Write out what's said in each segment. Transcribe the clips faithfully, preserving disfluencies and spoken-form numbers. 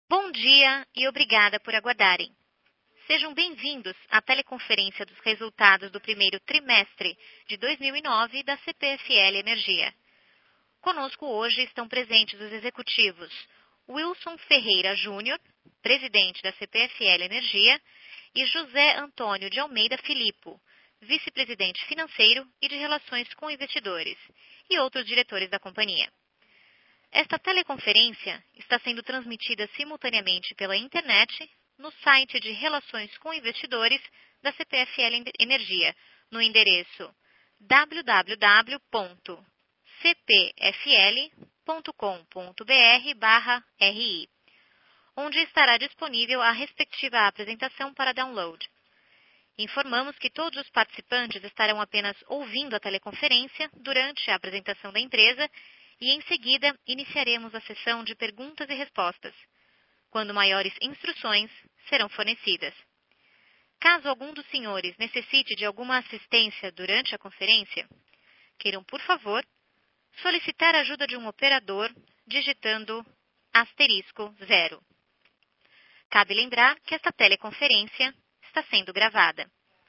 Bom dia e obrigada por aguardarem. Sejam bem-vindos à teleconferência dos resultados do primeiro trimestre de dois mil e nove da C P F L Energia. Conosco hoje estão presentes os executivos Wilson Ferreira Júnior, presidente da C P F L Energia, e José Antônio de Almeida Filipo, vice-presidente financeiro e de relações com investidores, e outros diretores da companhia. Esta teleconferência está sendo transmitida simultaneamente pela internet no site de Relações com Investidores da C P F L Energia, no endereço w w w ponto c p f l ponto com ponto b r barra r i, onde estará disponível a respectiva apresentação para download. Informamos que todos os participantes estarão apenas ouvindo a teleconferência durante a apresentação da empresa e, em seguida, iniciaremos a sessão de perguntas e respostas, quando maiores instruções serão fornecidas. Caso algum dos senhores necessite de alguma assistência durante a conferência, queiram, por favor, solicitar a ajuda de um operador digitando asterisco zero. Cabe lembrar que esta teleconferência está sendo gravada.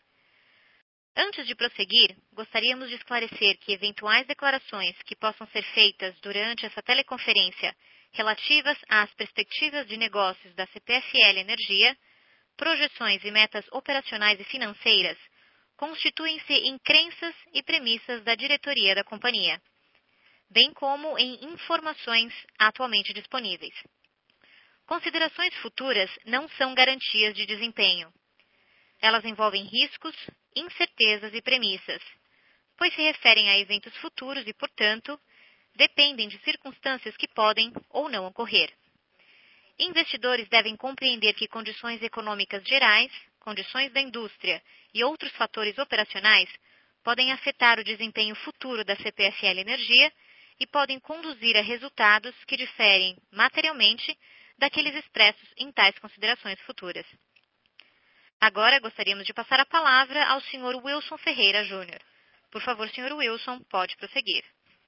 Antes de prosseguir, gostaríamos de esclarecer que eventuais declarações que possam ser feitas durante essa teleconferência relativas às perspectivas de negócios da C P F L Energia, projeções e metas operacionais e financeiras, constituem-se em crenças e premissas da diretoria da companhia, bem como em informações atualmente disponíveis. Considerações futuras não são garantias de desempenho. Elas envolvem riscos, incertezas e premissas, pois se referem a eventos futuros e, portanto, dependem de circunstâncias que podem ou não ocorrer. Investidores devem compreender que condições econômicas gerais, condições da indústria e outros fatores operacionais podem afetar o desempenho futuro da C P F L Energia e podem conduzir a resultados que diferem materialmente daqueles expressos em tais considerações futuras. Agora gostaríamos de passar a palavra ao senhor Wilson Ferreira Júnior. Por favor, senhor Wilson, pode prosseguir.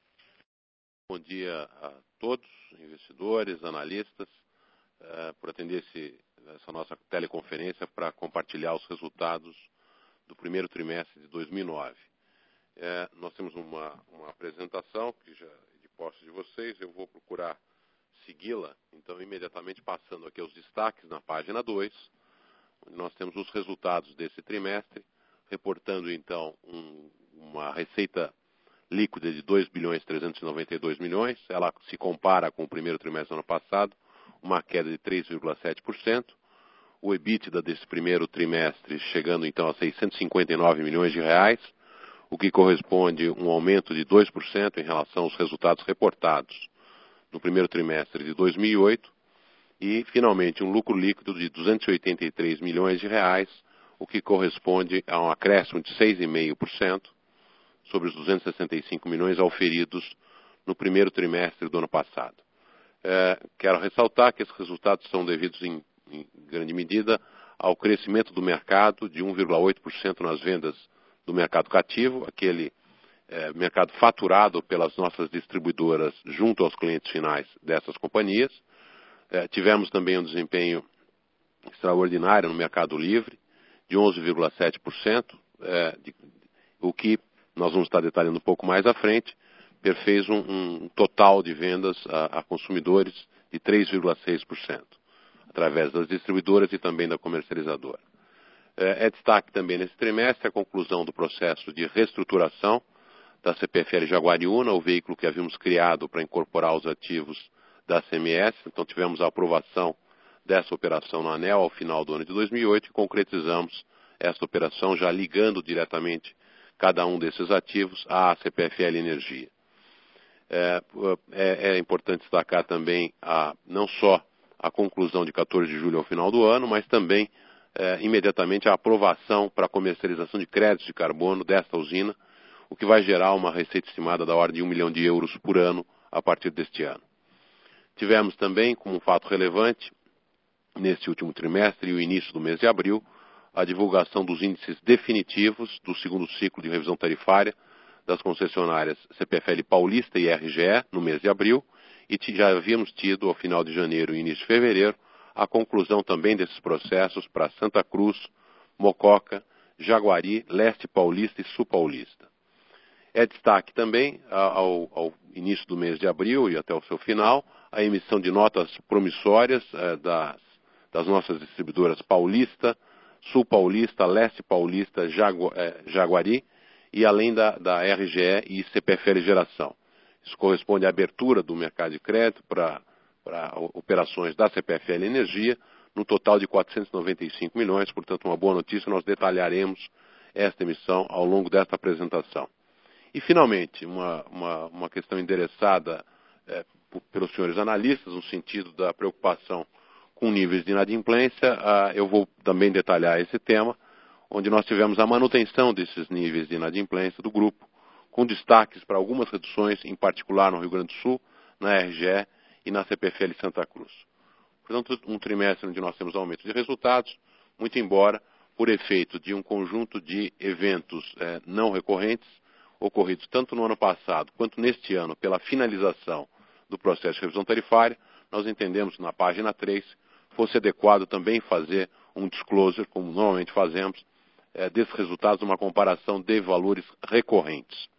Bom dia a todos, investidores, analistas, uh, por atender esse, essa nossa teleconferência para compartilhar os resultados do primeiro trimestre de dois mil e nove. Uh, nós temos uma, uma apresentação que já é de posse de vocês, eu vou procurar segui-la, então imediatamente passando aqui aos destaques na página dois, onde nós temos os resultados desse trimestre, reportando então um, uma receita líquida de dois bilhões trezentos e noventa e dois milhões, ela se compara com o primeiro trimestre do ano passado, uma queda de três vírgula sete por cento, o EBITDA desse primeiro trimestre chegando então a seiscentos e cinquenta e nove milhões de reais, o que corresponde a um aumento de dois por cento em relação aos resultados reportados no primeiro trimestre de dois mil e oito, e, finalmente, um lucro líquido de duzentos e oitenta e três milhões de reais, o que corresponde a um acréscimo de seis vírgula cinco por cento sobre os duzentos e sessenta e cinco milhões auferidos no primeiro trimestre do ano passado. É, quero ressaltar que esses resultados são devidos, em, em grande medida, ao crescimento do mercado de um vírgula oito por cento nas vendas do mercado cativo, aquele é, mercado faturado pelas nossas distribuidoras junto aos clientes finais dessas companhias. É, tivemos também um desempenho extraordinário no mercado livre, de onze vírgula sete por cento, é, de, o que nós vamos estar detalhando um pouco mais à frente, perfez um, um total de vendas a, a consumidores de três vírgula seis por cento, através das distribuidoras e também da comercializadora. É, é destaque também nesse trimestre a conclusão do processo de reestruturação da C P F L Jaguariúna, o veículo que havíamos criado para incorporar os ativos da C M S, então tivemos a aprovação dessa operação na ANEEL ao final do ano de dois mil e oito e concretizamos essa operação já ligando diretamente cada um desses ativos à C P F L Energia. É, é, é importante destacar também a, não só a conclusão de quatorze de julho ao final do ano, mas também é, imediatamente a aprovação para a comercialização de créditos de carbono desta usina, o que vai gerar uma receita estimada da ordem de um milhão de euros por ano a partir deste ano. Tivemos também, como um fato relevante, neste último trimestre e o início do mês de abril, a divulgação dos índices definitivos do segundo ciclo de revisão tarifária das concessionárias C P F L Paulista e R G E no mês de abril, e já havíamos tido, ao final de janeiro e início de fevereiro, a conclusão também desses processos para Santa Cruz, Mococa, Jaguari, Leste Paulista e Sul Paulista. É destaque também, ao, ao início do mês de abril e até o seu final, a emissão de notas promissórias eh, das, das nossas distribuidoras Paulista, Sul Paulista, Leste Paulista, Jagu, eh, Jaguari, e além da, da R G E e C P F L Geração. Isso corresponde à abertura do mercado de crédito para operações da C P F L Energia, no total de quatrocentos e noventa e cinco milhões, portanto uma boa notícia, nós detalharemos esta emissão ao longo desta apresentação. E finalmente, uma, uma, uma questão endereçada é, pelos senhores analistas, no sentido da preocupação com níveis de inadimplência, ah, eu vou também detalhar esse tema, onde nós tivemos a manutenção desses níveis de inadimplência do grupo, com destaques para algumas reduções, em particular no Rio Grande do Sul, na R G E e na C P F L Santa Cruz. Portanto, um trimestre onde nós temos aumento de resultados, muito embora por efeito de um conjunto de eventos eh, não recorrentes, ocorridos tanto no ano passado quanto neste ano pela finalização do processo de revisão tarifária, nós entendemos na página três fosse adequado também fazer um disclosure, como normalmente fazemos, eh, desses resultados, uma comparação de valores recorrentes.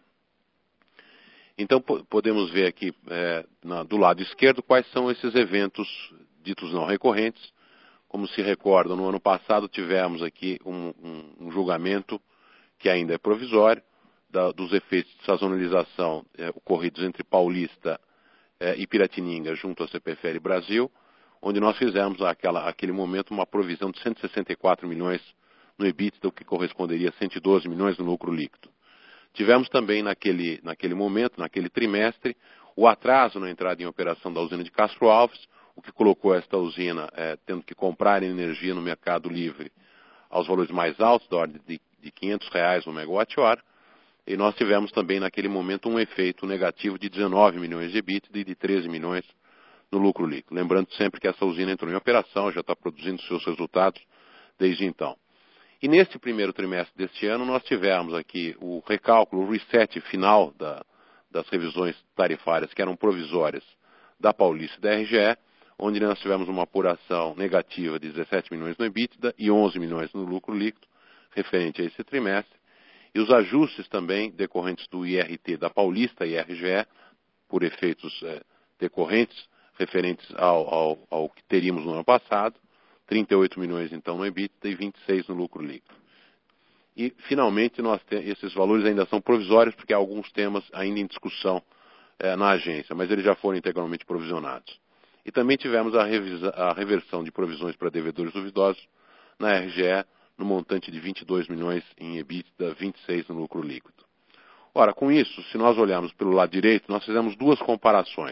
Então, podemos ver aqui, eh, na, do lado esquerdo, quais são esses eventos ditos não recorrentes. Como se recordam, no ano passado tivemos aqui um, um, um julgamento que ainda é provisório, da, dos efeitos de sazonalização eh, ocorridos entre Paulista eh, e Piratininga junto à C P F L Brasil, onde nós fizemos aquela, aquele momento uma provisão de cento e sessenta e quatro milhões no EBITDA, o que corresponderia a cento e doze milhões no lucro líquido. Tivemos também naquele, naquele momento, naquele trimestre, o atraso na entrada em operação da usina de Castro Alves, o que colocou esta usina eh, tendo que comprar energia no mercado livre aos valores mais altos, da ordem de, de quinhentos reais o megawatt-hora, e nós tivemos também naquele momento um efeito negativo de dezenove milhões de EBITDA e de treze milhões no lucro líquido. Lembrando sempre que essa usina entrou em operação, já está produzindo seus resultados desde então. E neste primeiro trimestre deste ano, nós tivemos aqui o recálculo, o reset final da, das revisões tarifárias que eram provisórias da Paulista e da R G E, onde nós tivemos uma apuração negativa de dezessete milhões no EBITDA e onze milhões no lucro líquido, referente a esse trimestre. E os ajustes também decorrentes do I R T da Paulista e R G E, por efeitos eh, decorrentes, referentes ao, ao, ao que teríamos no ano passado, trinta e oito milhões então no EBITDA e vinte e seis no lucro líquido. E, finalmente, nós te, esses valores ainda são provisórios, porque há alguns temas ainda em discussão eh, na agência, mas eles já foram integralmente provisionados. E também tivemos a, revisa, a reversão de provisões para devedores duvidosos na R G E, no montante de vinte e dois milhões em EBITDA, vinte e seis no lucro líquido. Ora, com isso, se nós olharmos pelo lado direito, nós fizemos duas comparações.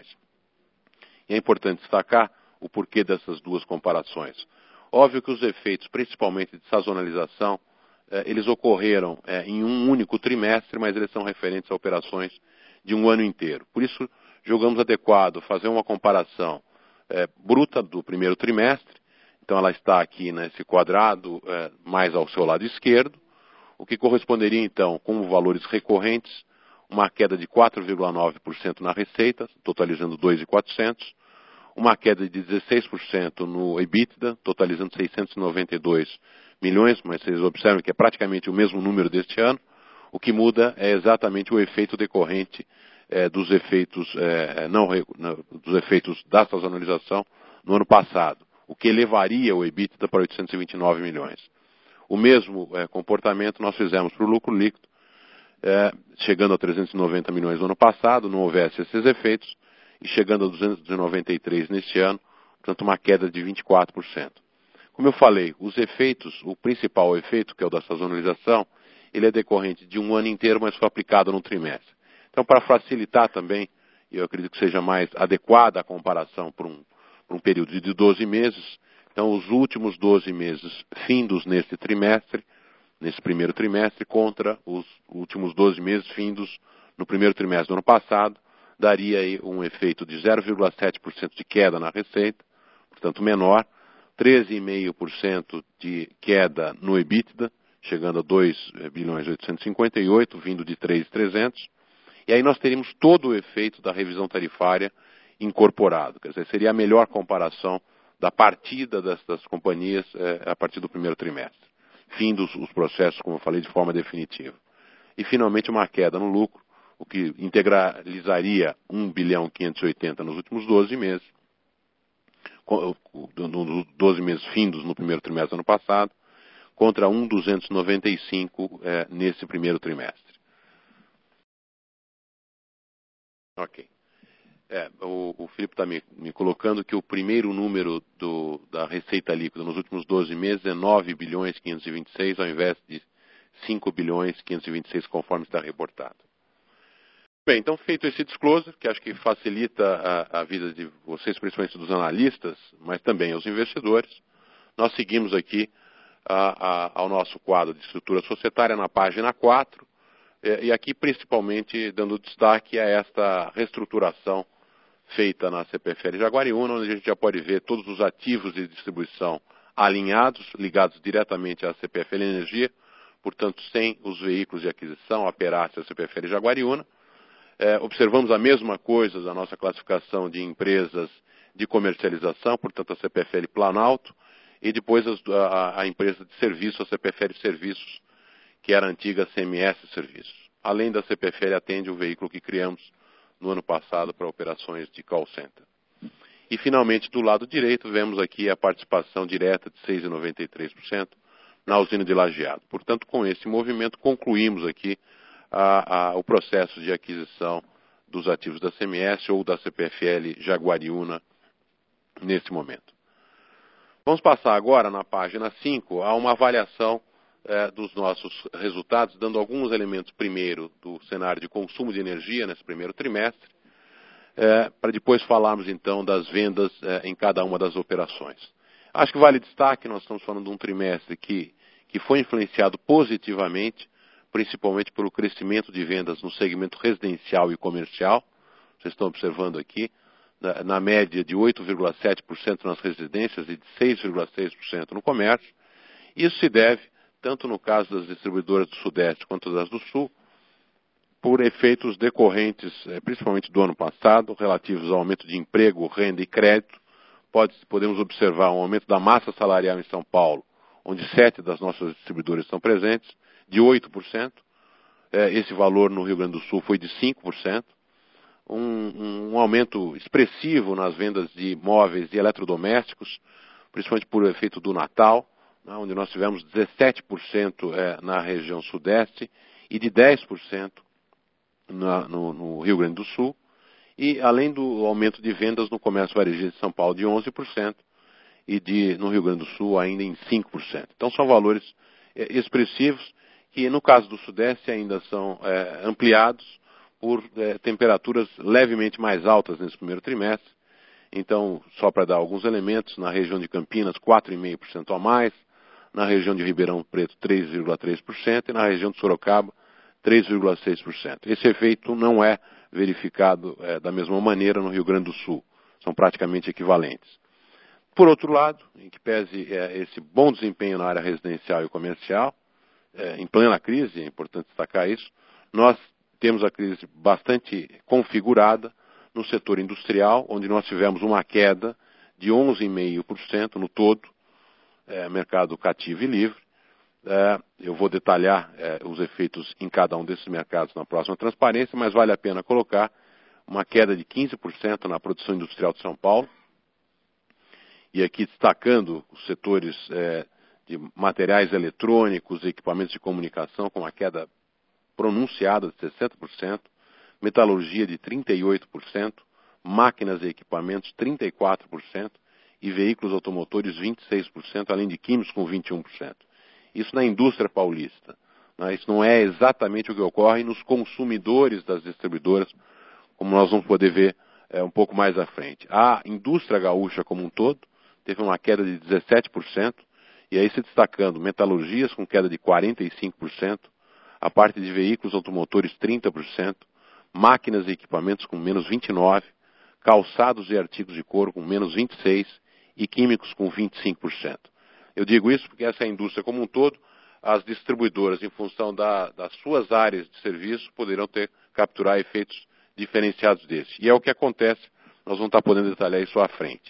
E é importante destacar o porquê dessas duas comparações. Óbvio que os efeitos, principalmente de sazonalização, eh, eles ocorreram eh, em um único trimestre, mas eles são referentes a operações de um ano inteiro. Por isso, julgamos adequado fazer uma comparação eh, bruta do primeiro trimestre. Então, ela está aqui nesse quadrado, eh, mais ao seu lado esquerdo, o que corresponderia, então, como valores recorrentes, uma queda de quatro vírgula nove por cento na receita, totalizando dois milhões e quatrocentos, uma queda de dezesseis por cento no EBITDA, totalizando seiscentos e noventa e dois milhões, mas vocês observam que é praticamente o mesmo número deste ano. O que muda é exatamente o efeito decorrente eh, dos efeitos eh, não, dos efeitos da sazonalização no ano passado, o que elevaria o EBITDA para oitocentos e vinte e nove milhões. O mesmo eh, comportamento nós fizemos para o lucro líquido, eh, chegando a trezentos e noventa milhões no ano passado, não houvesse esses efeitos, e chegando a duzentos e noventa e três neste ano, portanto uma queda de vinte e quatro por cento. Como eu falei, os efeitos, o principal efeito, que é o da sazonalização, ele é decorrente de um ano inteiro, mas foi aplicado num trimestre. Então, para facilitar também, e eu acredito que seja mais adequada a comparação por um, por um período de doze meses, então os últimos doze meses findos neste trimestre, nesse primeiro trimestre, contra os últimos doze meses findos no primeiro trimestre do ano passado, daria aí um efeito de zero vírgula sete por cento de queda na receita, portanto menor, treze vírgula cinco por cento de queda no EBITDA, chegando a dois bilhões oitocentos e cinquenta e oito, vindo de três milhões e trezentos, e aí nós teríamos todo o efeito da revisão tarifária incorporado, quer dizer, seria a melhor comparação da partida dessas companhias é, a partir do primeiro trimestre. Fim dos os processos, como eu falei, de forma definitiva. E, finalmente, uma queda no lucro, o que integralizaria um bilhão quinhentos e oitenta nos últimos doze meses, nos doze meses findos no primeiro trimestre do ano passado, contra um bilhão duzentos e noventa e cinco é, nesse primeiro trimestre. Ok. É, o, o Filipe está me, me colocando que o primeiro número do, da receita líquida nos últimos doze meses é nove bilhões quinhentos e vinte e seis, ao invés de cinco bilhões quinhentos e vinte e seis, conforme está reportado. Bem, então, feito esse disclosure, que acho que facilita a, a vida de vocês, principalmente dos analistas, mas também aos investidores, nós seguimos aqui a, a, ao nosso quadro de estrutura societária na página quatro, e, e aqui principalmente dando destaque a esta reestruturação feita na C P F L Jaguariúna, onde a gente já pode ver todos os ativos de distribuição alinhados, ligados diretamente à C P F L Energia, portanto, sem os veículos de aquisição, a Perácia e a C P F L Jaguariúna. É, observamos a mesma coisa da nossa classificação de empresas de comercialização, portanto, a C P F L Planalto, e depois as, a, a empresa de serviço, a C P F L Serviços, que era a antiga C M S Serviços. Além da C P F L, atende o veículo que criamos no ano passado para operações de call center. E, finalmente, do lado direito, vemos aqui a participação direta de seis vírgula noventa e três por cento na usina de Lajeado. Portanto, com esse movimento, concluímos aqui a, a, o processo de aquisição dos ativos da C M S ou da C P F L Jaguariúna nesse momento. Vamos passar agora, na página cinco, a uma avaliação eh, dos nossos resultados, dando alguns elementos, primeiro, do cenário de consumo de energia nesse primeiro trimestre, eh, para depois falarmos, então, das vendas eh, em cada uma das operações. Acho que vale destaque, nós estamos falando de um trimestre que, que foi influenciado positivamente, principalmente pelo crescimento de vendas no segmento residencial e comercial. Vocês estão observando aqui, na, na média de oito vírgula sete por cento nas residências e de seis vírgula seis por cento no comércio. Isso se deve, tanto no caso das distribuidoras do Sudeste quanto das do Sul, por efeitos decorrentes, principalmente do ano passado, relativos ao aumento de emprego, renda e crédito. Pode, podemos observar um aumento da massa salarial em São Paulo, onde sete das nossas distribuidoras estão presentes, de oito por cento. Esse valor no Rio Grande do Sul foi de cinco por cento. Um, um aumento expressivo nas vendas de móveis e eletrodomésticos, principalmente por efeito do Natal, né, onde nós tivemos dezessete por cento é, na região Sudeste e de dez por cento na, no, no Rio Grande do Sul, e além do aumento de vendas no comércio varejista de São Paulo de onze por cento e de, no Rio Grande do Sul ainda em cinco por cento. Então são valores é, expressivos que no caso do Sudeste ainda são é, ampliados por é, temperaturas levemente mais altas nesse primeiro trimestre. Então, só para dar alguns elementos, na região de Campinas, quatro vírgula cinco por cento a mais, na região de Ribeirão Preto, três vírgula três por cento e na região de Sorocaba, três vírgula seis por cento. Esse efeito não é verificado é, da mesma maneira no Rio Grande do Sul. São praticamente equivalentes. Por outro lado, em que pese é, esse bom desempenho na área residencial e comercial, é, em plena crise, é importante destacar isso, nós temos a crise bastante configurada no setor industrial, onde nós tivemos uma queda de onze vírgula cinco por cento no todo, é, mercado cativo e livre. É, eu vou detalhar é, os efeitos em cada um desses mercados na próxima transparência, mas vale a pena colocar uma queda de quinze por cento na produção industrial de São Paulo, e aqui destacando os setores é, de materiais eletrônicos e equipamentos de comunicação, com uma queda pronunciada de sessenta por cento, metalurgia de trinta e oito por cento, máquinas e equipamentos trinta e quatro por cento e veículos automotores vinte e seis por cento, além de químicos com vinte e um por cento. Isso na indústria paulista. Né? Isso não é exatamente o que ocorre nos consumidores das distribuidoras, como nós vamos poder ver é, um pouco mais à frente. A indústria gaúcha como um todo teve uma queda de dezessete por cento, e aí se destacando metalurgias com queda de quarenta e cinco por cento, a parte de veículos automotores trinta por cento, máquinas e equipamentos com menos vinte e nove por cento, calçados e artigos de couro com menos vinte e seis por cento e químicos com vinte e cinco por cento. Eu digo isso porque essa é a indústria como um todo, as distribuidoras, em função da, das suas áreas de serviço, poderão ter, capturar efeitos diferenciados desse. E é o que acontece, nós vamos estar podendo detalhar isso à frente.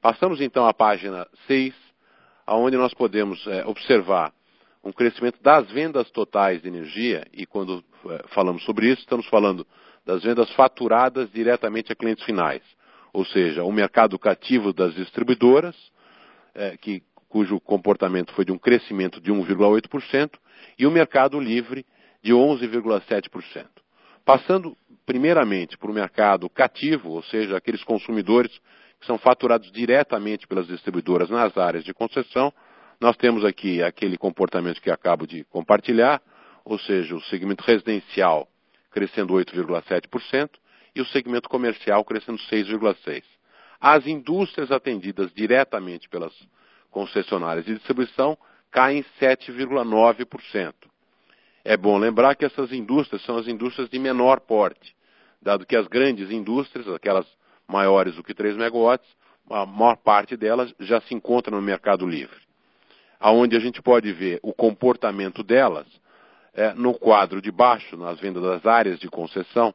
Passamos então à página seis, onde nós podemos é, observar um crescimento das vendas totais de energia, e quando é, falamos sobre isso, estamos falando das vendas faturadas diretamente a clientes finais, ou seja, o mercado cativo das distribuidoras, é, que, cujo comportamento foi de um crescimento de um vírgula oito por cento, e o mercado livre de onze vírgula sete por cento. Passando primeiramente para o mercado cativo, ou seja, aqueles consumidores que são faturados diretamente pelas distribuidoras nas áreas de concessão, nós temos aqui aquele comportamento que acabo de compartilhar, ou seja, o segmento residencial crescendo oito vírgula sete por cento e o segmento comercial crescendo seis vírgula seis por cento. As indústrias atendidas diretamente pelas concessionárias de distribuição caem sete vírgula nove por cento. É bom lembrar que essas indústrias são as indústrias de menor porte, dado que as grandes indústrias, aquelas maiores do que três megawatts, a maior parte delas já se encontra no mercado livre. Aonde a gente pode ver o comportamento delas é, no quadro de baixo, nas vendas das áreas de concessão,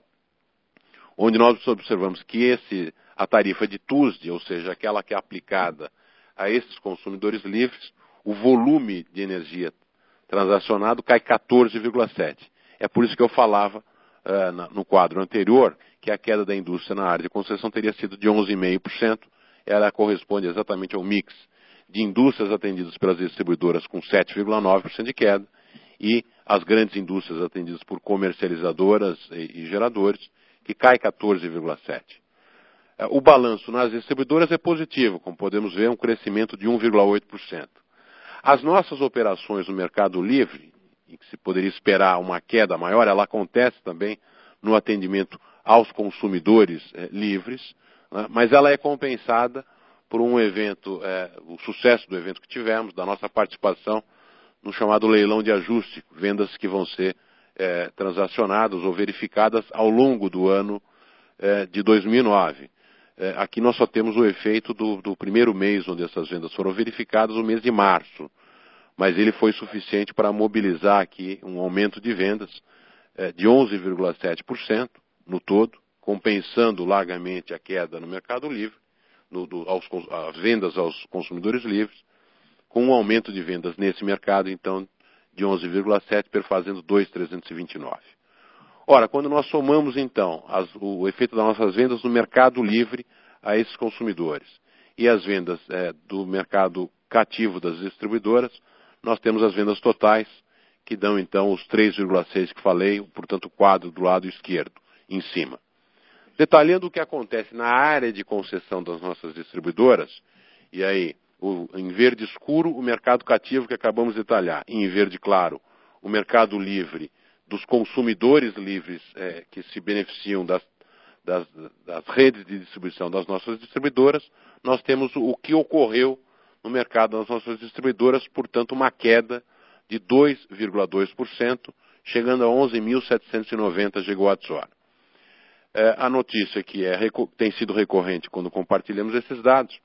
onde nós observamos que esse, a tarifa de T U S D, ou seja, aquela que é aplicada a esses consumidores livres, o volume de energia transacionado cai quatorze vírgula sete por cento. É por isso que eu falava uh, na, no quadro anterior que a queda da indústria na área de concessão teria sido de onze vírgula cinco por cento. Ela corresponde exatamente ao mix de indústrias atendidas pelas distribuidoras com sete vírgula nove por cento de queda e as grandes indústrias atendidas por comercializadoras e, e geradores, que cai quatorze vírgula sete por cento. O balanço nas distribuidoras é positivo, como podemos ver, um crescimento de um vírgula oito por cento. As nossas operações no mercado livre, em que se poderia esperar uma queda maior, ela acontece também no atendimento aos consumidores eh, livres, né, mas ela é compensada por um evento, eh, o sucesso do evento que tivemos, da nossa participação no chamado leilão de ajuste, vendas que vão ser eh, transacionadas ou verificadas ao longo do ano eh, de dois mil e nove. Eh, aqui nós só temos o efeito do, do primeiro mês onde essas vendas foram verificadas, o mês de março. Mas ele foi suficiente para mobilizar aqui um aumento de vendas eh, de onze vírgula sete por cento no todo, compensando largamente a queda no mercado livre, no, do, aos, as vendas aos consumidores livres, com um aumento de vendas nesse mercado, então, de onze vírgula sete por cento, perfazendo dois mil trezentos e vinte e nove. Ora, quando nós somamos, então, as, o efeito das nossas vendas no mercado livre a esses consumidores e as vendas eh, do mercado cativo das distribuidoras, nós temos as vendas totais, que dão então os três vírgula seis que falei, portanto o quadro do lado esquerdo, em cima. Detalhando o que acontece na área de concessão das nossas distribuidoras, e aí, o, em verde escuro, o mercado cativo que acabamos de detalhar, e em verde claro, o mercado livre dos consumidores livres é, que se beneficiam das, das, das redes de distribuição das nossas distribuidoras, nós temos o, o que ocorreu no mercado das nossas distribuidoras, portanto, uma queda de dois vírgula dois por cento, chegando a onze mil setecentos e noventa gigawatts-hora. É, a notícia que é, tem sido recorrente quando compartilhamos esses dados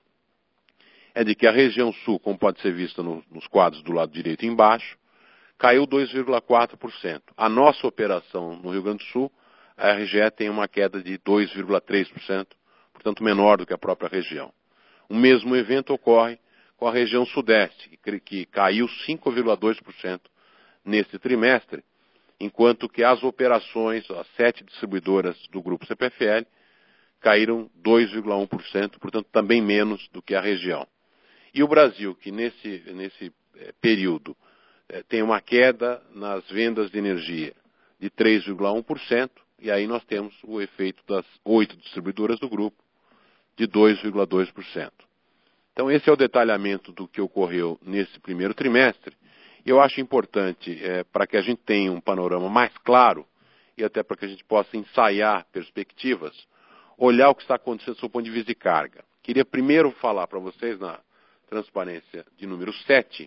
é de que a região sul, como pode ser vista no, nos quadros do lado direito embaixo, caiu dois vírgula quatro por cento. A nossa operação no Rio Grande do Sul, a R G E tem uma queda de dois vírgula três por cento, portanto menor do que a própria região. O mesmo evento ocorre com a região sudeste, que caiu cinco vírgula dois por cento nesse trimestre, enquanto que as operações, as sete distribuidoras do grupo C P F L, caíram dois vírgula um por cento, portanto também menos do que a região. E o Brasil, que nesse, nesse eh, período eh, tem uma queda nas vendas de energia de três vírgula um por cento, e aí nós temos o efeito das oito distribuidoras do grupo de dois vírgula dois por cento. Então esse é o detalhamento do que ocorreu nesse primeiro trimestre. E eu acho importante, é, para que a gente tenha um panorama mais claro, e até para que a gente possa ensaiar perspectivas, olhar o que está acontecendo do ponto de vista de carga. Queria primeiro falar para vocês, na transparência de número sete,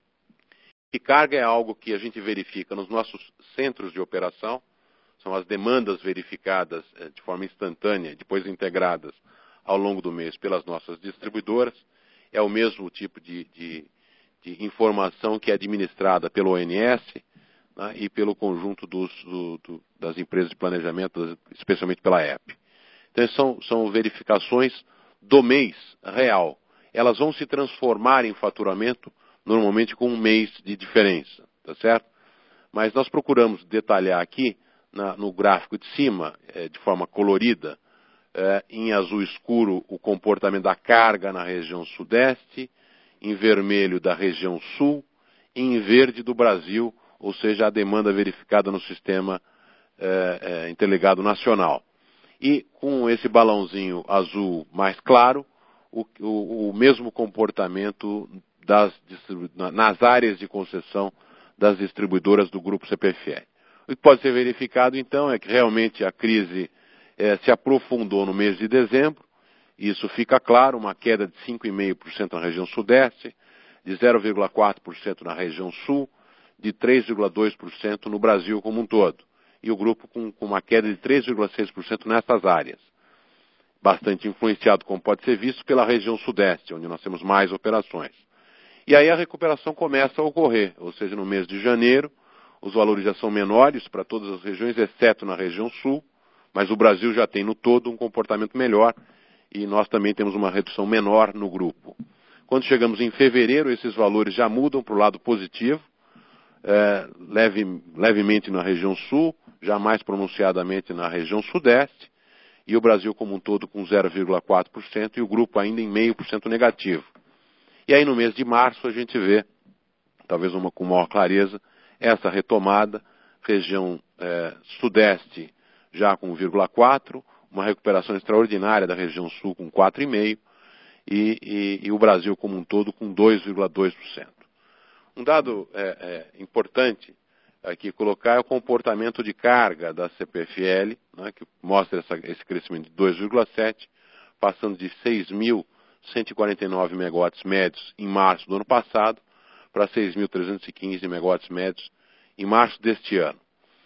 que carga é algo que a gente verifica nos nossos centros de operação, são as demandas verificadas é, de forma instantânea, depois integradas ao longo do mês pelas nossas distribuidoras. É o mesmo tipo de, de, de informação que é administrada pelo O N S, né, e pelo conjunto dos, do, do, das empresas de planejamento, especialmente pela E P. Então, são, são verificações do mês real. Elas vão se transformar em faturamento normalmente com um mês de diferença, tá certo? Mas nós procuramos detalhar aqui na, no gráfico de cima, é, de forma colorida, é, em azul escuro o comportamento da carga na região sudeste, em vermelho da região sul e em verde do Brasil, ou seja, a demanda verificada no sistema é, é, interligado nacional. E com esse balãozinho azul mais claro, o, o, o mesmo comportamento das, nas áreas de concessão das distribuidoras do Grupo C P F L. O que pode ser verificado, então, é que realmente a crise eh, se aprofundou no mês de dezembro. Isso fica claro, uma queda de cinco vírgula cinco por cento na região sudeste, de zero vírgula quatro por cento na região sul, de três vírgula dois por cento no Brasil como um todo. E o grupo com, com uma queda de três vírgula seis por cento nessas áreas. Bastante influenciado, como pode ser visto, pela região sudeste, onde nós temos mais operações. E aí a recuperação começa a ocorrer, ou seja, no mês de janeiro, os valores já são menores para todas as regiões, exceto na região sul, mas o Brasil já tem no todo um comportamento melhor e nós também temos uma redução menor no grupo. Quando chegamos em fevereiro, esses valores já mudam para o lado positivo, é, leve, levemente na região sul, já mais pronunciadamente na região sudeste, e o Brasil como um todo com zero vírgula quatro por cento e o grupo ainda em zero vírgula cinco por cento negativo. E aí no mês de março a gente vê, talvez uma com maior clareza, essa retomada, região é, sudeste já com um vírgula quatro, uma recuperação extraordinária da região sul com quatro vírgula cinco e, e, e o Brasil como um todo com dois vírgula dois por cento. Um dado é, é, importante aqui colocar é o comportamento de carga da C P F L, né, que mostra essa, esse crescimento de dois vírgula sete, passando de seis mil cento e quarenta e nove megawatts médios em março do ano passado para seis mil trezentos e quinze megawatts médios em março deste ano.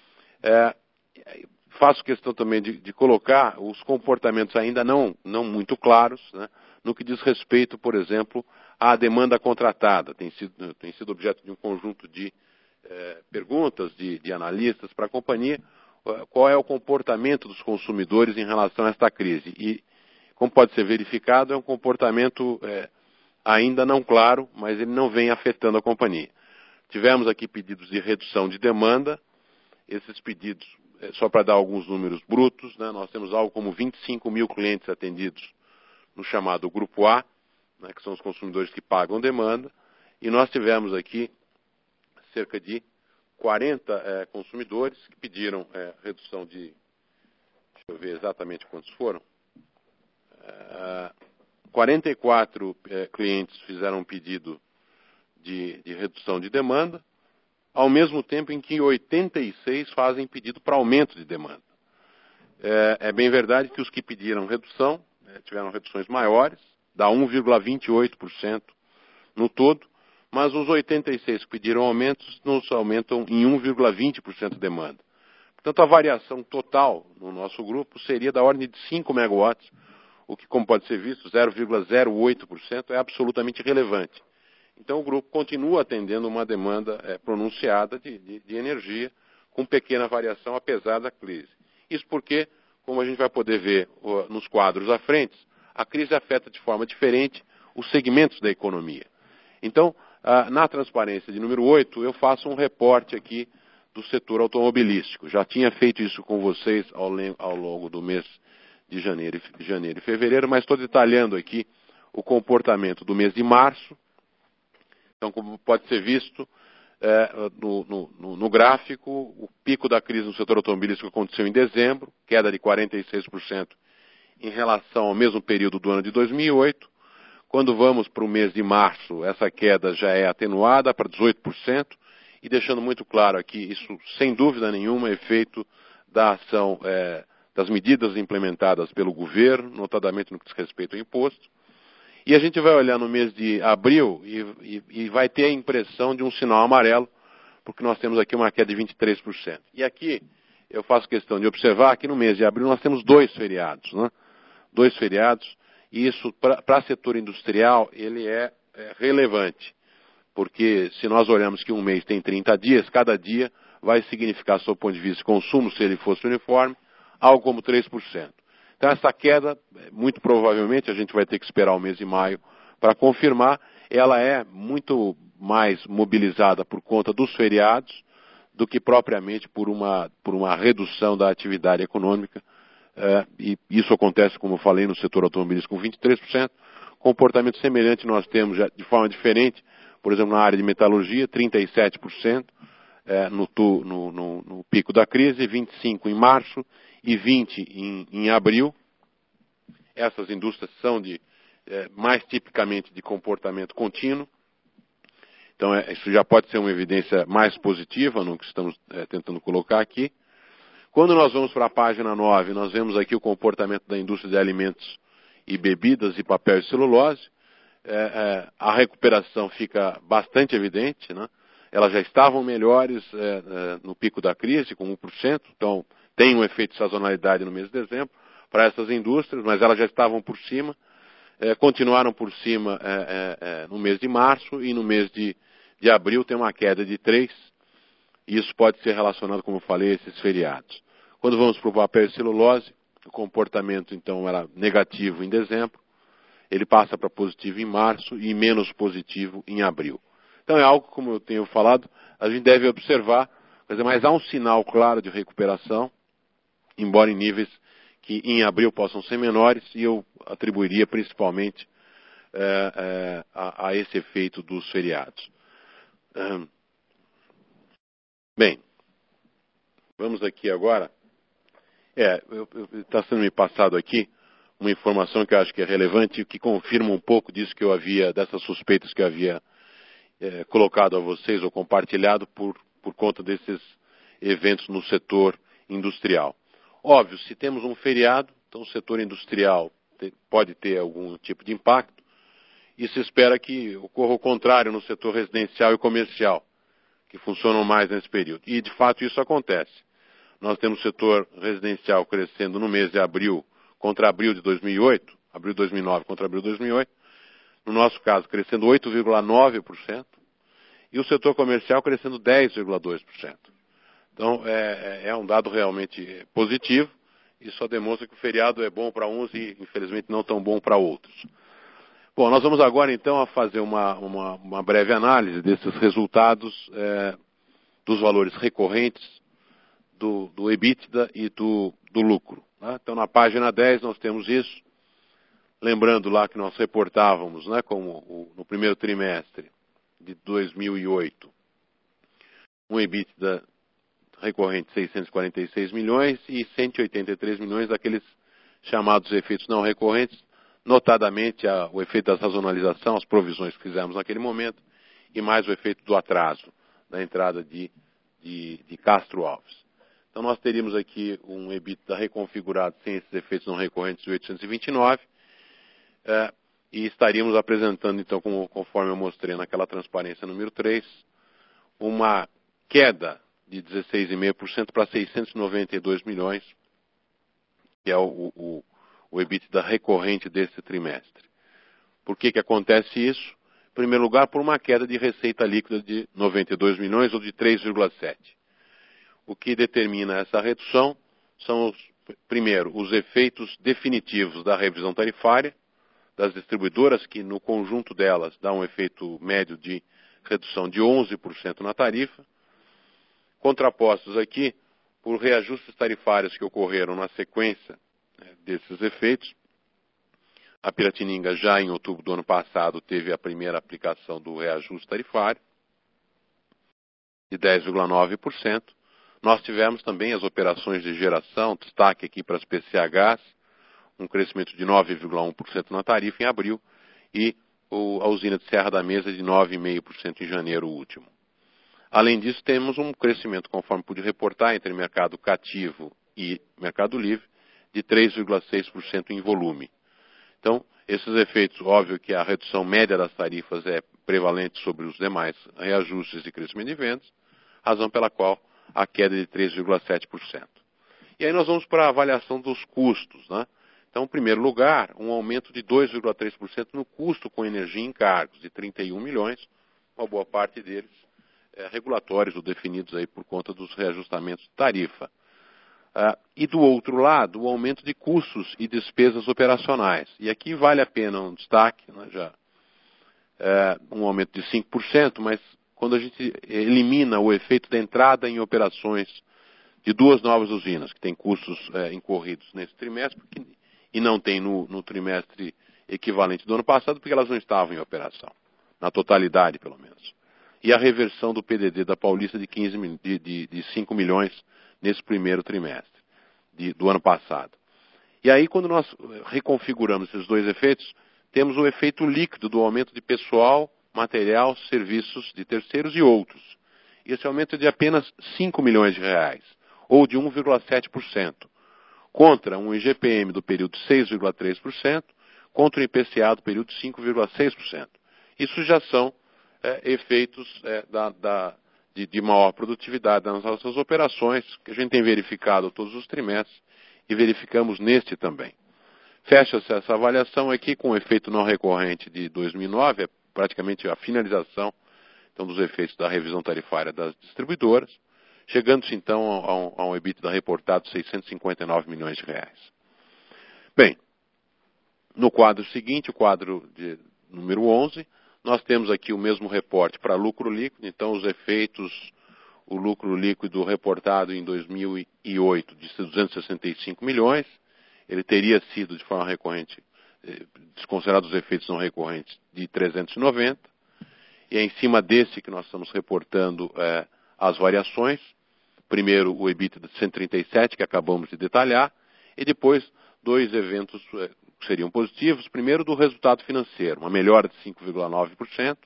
É, faço questão também de, de colocar os comportamentos ainda não, não muito claros, né, no que diz respeito, por exemplo, à demanda contratada. Tem sido, tem sido objeto de um conjunto de é, perguntas de, de analistas para a companhia, qual é o comportamento dos consumidores em relação a esta crise. E, como pode ser verificado, é um comportamento é, ainda não claro, mas ele não vem afetando a companhia. Tivemos aqui pedidos de redução de demanda. Esses pedidos, é, só para dar alguns números brutos, né, nós temos algo como vinte e cinco mil clientes atendidos no chamado Grupo A, né, que são os consumidores que pagam demanda, e nós tivemos aqui cerca de quarenta é, consumidores que pediram é, redução de, deixa eu ver exatamente quantos foram, é, quarenta e quatro é, clientes fizeram um pedido de, de redução de demanda, ao mesmo tempo em que oitenta e seis fazem pedido para aumento de demanda. É, é bem verdade que os que pediram redução é, tiveram reduções maiores, dá um vírgula vinte e oito por cento no todo, mas os oitenta e seis que pediram aumentos nos aumentam em um vírgula vinte por cento de demanda. Portanto, a variação total no nosso grupo seria da ordem de cinco megawatts, o que, como pode ser visto, zero vírgula zero oito por cento é absolutamente relevante. Então, o grupo continua atendendo uma demanda é, pronunciada de, de, de energia, com pequena variação, apesar da crise. Isso porque, como a gente vai poder ver uh, nos quadros à frente, a crise afeta de forma diferente os segmentos da economia. Então, uh, na transparência de número oito, eu faço um reporte aqui do setor automobilístico. Já tinha feito isso com vocês ao, ao longo do mês de janeiro, de janeiro e fevereiro, mas estou detalhando aqui o comportamento do mês de março. Então, como pode ser visto é, no, no, no gráfico, o pico da crise no setor automobilístico aconteceu em dezembro, queda de quarenta e seis por cento em relação ao mesmo período do ano de dois mil e oito. Quando vamos para o mês de março, essa queda já é atenuada para dezoito por cento, e deixando muito claro aqui, isso sem dúvida nenhuma é efeito da ação, é, das medidas implementadas pelo governo, notadamente no que diz respeito ao imposto. E a gente vai olhar no mês de abril e, e, e vai ter a impressão de um sinal amarelo, porque nós temos aqui uma queda de vinte e três por cento. E aqui eu faço questão de observar que no mês de abril nós temos dois feriados, né? Dois feriados, e isso para o setor industrial ele é, é relevante, porque se nós olhamos que um mês tem trinta dias, cada dia vai significar, sob o ponto de vista de consumo, se ele fosse uniforme, algo como três por cento. Então essa queda, muito provavelmente, a gente vai ter que esperar o mês de maio para confirmar, ela é muito mais mobilizada por conta dos feriados do que propriamente por uma, por uma redução da atividade econômica. É, e isso acontece, como eu falei, no setor automobilístico com vinte e três por cento. Comportamento semelhante nós temos já, de forma diferente, por exemplo, na área de metalurgia, trinta e sete por cento é, no, no, no, no pico da crise, vinte e cinco por cento em março e vinte por cento em, em abril. Essas indústrias são de, é, mais tipicamente de comportamento contínuo. Então, é, isso já pode ser uma evidência mais positiva no que estamos é, tentando colocar aqui. Quando nós vamos para a página nove, nós vemos aqui o comportamento da indústria de alimentos e bebidas e papel e celulose. É, é, a recuperação fica bastante evidente, né? Elas já estavam melhores é, é, no pico da crise, com um por cento, então tem um efeito de sazonalidade no mês de dezembro para essas indústrias, mas elas já estavam por cima, é, continuaram por cima é, é, é, no mês de março e no mês de, de abril tem uma queda de três por cento. Isso pode ser relacionado, como eu falei, a esses feriados. Quando vamos para o papel e celulose, o comportamento então era negativo em dezembro, ele passa para positivo em março e menos positivo em abril. Então é algo, como eu tenho falado, a gente deve observar, mas há um sinal claro de recuperação, embora em níveis que em abril possam ser menores, e eu atribuiria principalmente é, é, a, a esse efeito dos feriados. Hum. Bem, vamos aqui agora. É, está sendo me passado aqui uma informação que eu acho que é relevante e que confirma um pouco disso que eu havia, dessas suspeitas que eu havia é, colocado a vocês ou compartilhado por, por conta desses eventos no setor industrial. Óbvio, se temos um feriado, então o setor industrial te, pode ter algum tipo de impacto e se espera que ocorra o contrário no setor residencial e comercial, que funcionam mais nesse período. E, de fato, isso acontece. Nós temos o setor residencial crescendo no mês de abril contra abril de dois mil e oito, abril de dois mil e nove contra abril de dois mil e oito, no nosso caso crescendo oito vírgula nove por cento, e o setor comercial crescendo dez vírgula dois por cento. Então, é, é um dado realmente positivo, e só demonstra que o feriado é bom para uns e, infelizmente, não tão bom para outros. Bom, nós vamos agora, então, a fazer uma, uma, uma breve análise desses resultados é, dos valores recorrentes do, do EBITDA e do, do lucro. Né? Então, na página dez, nós temos isso. Lembrando lá que nós reportávamos, né, como o, no primeiro trimestre de dois mil e oito, um EBITDA recorrente de seiscentos e quarenta e seis milhões e cento e oitenta e três milhões daqueles chamados efeitos não recorrentes, notadamente a, o efeito da sazonalização, as provisões que fizemos naquele momento, e mais o efeito do atraso da entrada de, de, de Castro Alves. Então nós teríamos aqui um EBITDA reconfigurado sem esses efeitos não recorrentes de oitocentos e vinte e nove, é, e estaríamos apresentando, então, como, conforme eu mostrei naquela transparência número três, uma queda de dezesseis vírgula cinco por cento para seiscentos e noventa e dois milhões, que é o, o, o EBITDA recorrente desse trimestre. Por que que acontece isso? Em primeiro lugar, por uma queda de receita líquida de noventa e dois milhões ou de três vírgula sete por cento. O que determina essa redução são, os, primeiro, os efeitos definitivos da revisão tarifária das distribuidoras, que no conjunto delas dá um efeito médio de redução de onze por cento na tarifa, contrapostos aqui por reajustes tarifários que ocorreram na sequência né, desses efeitos. A Piratininga, já em outubro do ano passado, teve a primeira aplicação do reajuste tarifário, de dez vírgula nove por cento. Nós tivemos também as operações de geração, destaque aqui para as P C Hs, um crescimento de nove vírgula um por cento na tarifa em abril, e o, a usina de Serra da Mesa de nove vírgula cinco por cento em janeiro último. Além disso, temos um crescimento, conforme pude reportar, entre mercado cativo e mercado livre, de três vírgula seis por cento em volume. Então, esses efeitos, óbvio que a redução média das tarifas é prevalente sobre os demais reajustes e crescimento de vendas, razão pela qual a queda é de três vírgula sete por cento. E aí nós vamos para a avaliação dos custos, né? Então, em primeiro lugar, um aumento de dois vírgula três por cento no custo com energia e encargos, de trinta e um milhões, uma boa parte deles é, regulatórios ou definidos aí por conta dos reajustamentos de tarifa. Uh, e do outro lado, o aumento de custos e despesas operacionais. E aqui vale a pena um destaque, né, já, uh, um aumento de cinco por cento, mas quando a gente elimina o efeito da entrada em operações de duas novas usinas, que têm custos uh, incorridos nesse trimestre, porque, e não tem no, no trimestre equivalente do ano passado, porque elas não estavam em operação, na totalidade pelo menos. E a reversão do P D D da Paulista de, quinze, de, de, de cinco milhões nesse primeiro trimestre de, do ano passado. E aí, quando nós reconfiguramos esses dois efeitos, temos o efeito líquido do aumento de pessoal, material, serviços de terceiros e outros. E esse aumento é de apenas cinco milhões de reais, ou de um vírgula sete por cento, contra um I G P M do período de seis vírgula três por cento, contra o I P C A do período de cinco vírgula seis por cento. Isso já são é, efeitos é, da... da De, de maior produtividade nas nossas operações, que a gente tem verificado todos os trimestres e verificamos neste também. Fecha-se essa avaliação aqui com o efeito não recorrente de dois mil e nove, é praticamente a finalização então, dos efeitos da revisão tarifária das distribuidoras, chegando-se então a um, a um EBITDA reportado de seiscentos e cinquenta e nove milhões de reais. Bem, no quadro seguinte, o quadro de número onze, nós temos aqui o mesmo reporte para lucro líquido, então os efeitos, o lucro líquido reportado em dois mil e oito de duzentos e sessenta e cinco milhões, ele teria sido de forma recorrente, desconsiderados os efeitos não recorrentes, de trezentos e noventa, e é em cima desse que nós estamos reportando é, as variações, primeiro o EBITDA de cento e trinta e sete, que acabamos de detalhar, e depois dois eventos é, que seriam positivos. Primeiro, do resultado financeiro, uma melhora de cinco vírgula nove por cento.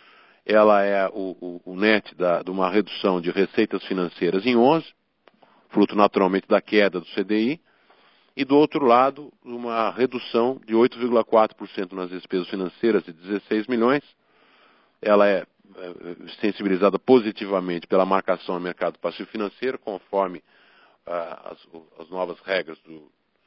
Ela é o, o, o net da, de uma redução de receitas financeiras em onze por cento, fruto naturalmente da queda do C D I. E do outro lado, uma redução de oito vírgula quatro por cento nas despesas financeiras de dezesseis milhões. Ela é, é sensibilizada positivamente pela marcação no mercado passivo financeiro, conforme ah, as, as novas regras do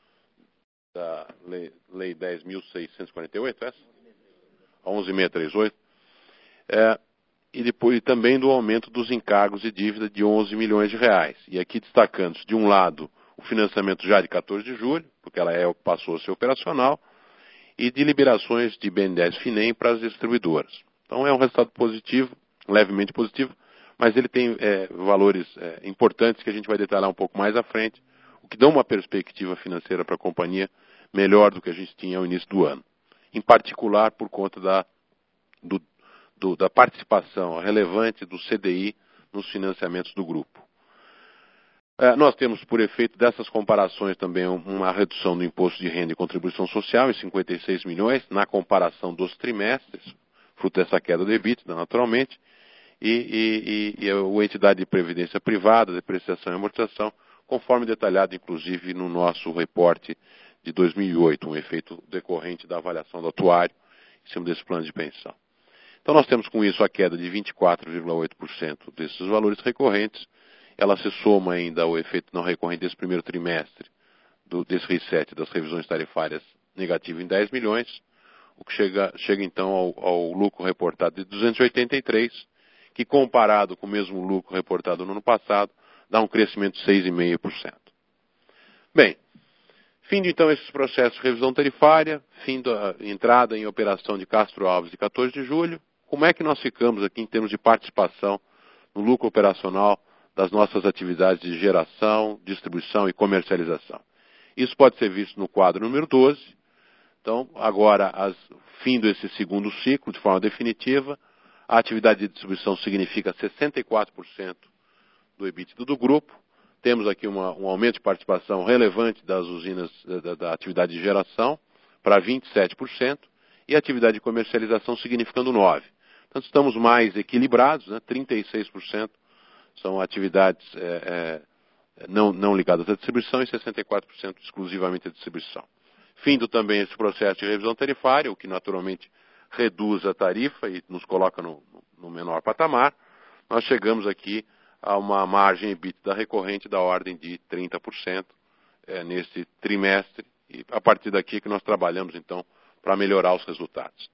da Lei, lei dez mil seiscentos e quarenta e oito, essa? A onze mil seiscentos e trinta e oito. É, e depois também do aumento dos encargos de dívida de onze milhões de reais. E aqui destacando, de um lado, o financiamento já de quatorze de julho, porque ela é, passou a ser operacional, e de liberações de B N D E S FINEM para as distribuidoras. Então é um resultado positivo, levemente positivo, mas ele tem é, valores é, importantes que a gente vai detalhar um pouco mais à frente, o que dá uma perspectiva financeira para a companhia melhor do que a gente tinha ao início do ano. Em particular por conta da, do, do, da participação relevante do C D I nos financiamentos do grupo. É, nós temos, por efeito dessas comparações, também uma redução do imposto de renda e contribuição social em cinquenta e seis milhões, na comparação dos trimestres, fruto dessa queda do EBITDA, naturalmente, e, e, e, e a entidade de previdência privada, depreciação e amortização, conforme detalhado, inclusive, no nosso reporte de dois mil e oito, um efeito decorrente da avaliação do atuário em cima desse plano de pensão. Então, nós temos com isso a queda de vinte e quatro vírgula oito por cento desses valores recorrentes. Ela se soma ainda ao efeito não recorrente desse primeiro trimestre, do, desse reset das revisões tarifárias negativo em dez milhões, o que chega, chega então ao, ao lucro reportado de duzentos e oitenta e três, que comparado com o mesmo lucro reportado no ano passado, dá um crescimento de seis vírgula cinco por cento. Bem, fim de então esses processos de revisão tarifária, fim da entrada em operação de Castro Alves de quatorze de julho, como é que nós ficamos aqui em termos de participação no lucro operacional das nossas atividades de geração, distribuição e comercialização? Isso pode ser visto no quadro número doze. Então, agora, as, fim desse segundo ciclo, de forma definitiva, a atividade de distribuição significa sessenta e quatro por cento do EBITDA do grupo. Temos aqui uma, um aumento de participação relevante das usinas da, da atividade de geração para vinte e sete por cento e a atividade de comercialização significando nove por cento. Então, estamos mais equilibrados, né? trinta e seis por cento são atividades é, é, não, não ligadas à distribuição e sessenta e quatro por cento exclusivamente à distribuição. Findo também esse processo de revisão tarifária, o que naturalmente reduz a tarifa e nos coloca no, no menor patamar, nós chegamos aqui a uma margem EBITDA recorrente da ordem de trinta por cento é, nesse trimestre, e a partir daqui é que nós trabalhamos então para melhorar os resultados.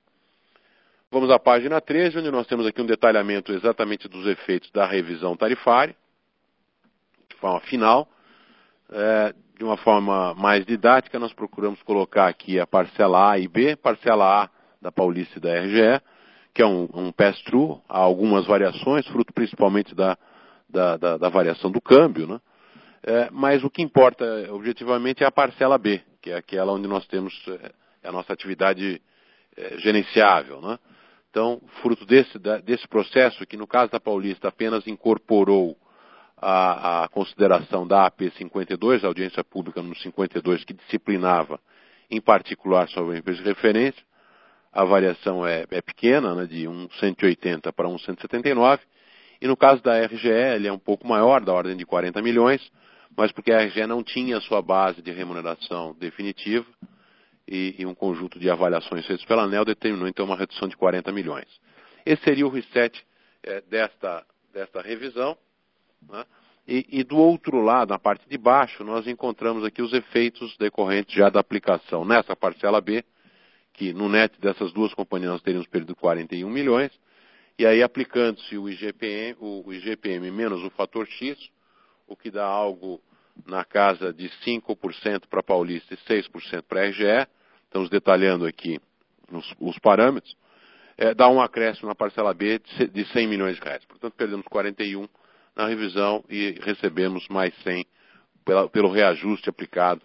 Vamos à página treze, onde nós temos aqui um detalhamento exatamente dos efeitos da revisão tarifária, de forma final. é, de uma forma mais didática, nós procuramos colocar aqui a parcela A e B, parcela A da Paulista e da R G E, que é um, um pass-through, há algumas variações, fruto principalmente da, da, da, da variação do câmbio, né? É, mas o que importa objetivamente é a parcela B, que é aquela onde nós temos é, a nossa atividade é, gerenciável, né? Então, fruto desse, desse processo, que no caso da Paulista apenas incorporou a, a consideração da A P cinquenta e dois, a audiência pública número cinquenta e dois, que disciplinava, em particular, sobre a empresa de referência, a variação é, é pequena, né, de um cento e oitenta para um cento e setenta e nove, e no caso da R G E, ele é um pouco maior, da ordem de quarenta milhões, mas porque a R G E não tinha a sua base de remuneração definitiva, e, e um conjunto de avaliações feitas pela ANEEL determinou então uma redução de quarenta milhões. Esse seria o reset é, desta, desta revisão, né? E, e do outro lado, na parte de baixo, nós encontramos aqui os efeitos decorrentes já da aplicação nessa parcela B, que no net dessas duas companhias nós teríamos perdido quarenta e um milhões, e aí aplicando-se o I G P M, o I G P M menos o fator X, o que dá algo na casa de cinco por cento para a Paulista e seis por cento para a R G E, estamos detalhando aqui os, os parâmetros, é, dá um acréscimo na parcela B de cem milhões de reais. Portanto, perdemos quarenta e um na revisão e recebemos mais cem pela, pelo reajuste aplicado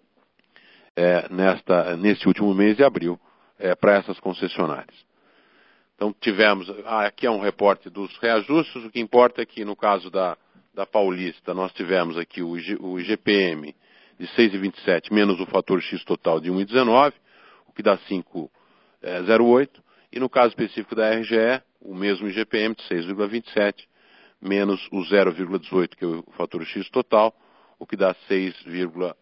é, nesta, neste último mês de abril é, para essas concessionárias. Então, tivemos, ah, aqui é um reporte dos reajustes, o que importa é que no caso da, da Paulista, nós tivemos aqui o, IG, o I G P M de seis vírgula vinte e sete menos o fator X total de um vírgula dezenove, o que dá cinco vírgula zero oito, e no caso específico da R G E, o mesmo I G P M de seis vírgula vinte e sete menos o zero vírgula dezoito, que é o fator X total, o que dá seis vírgula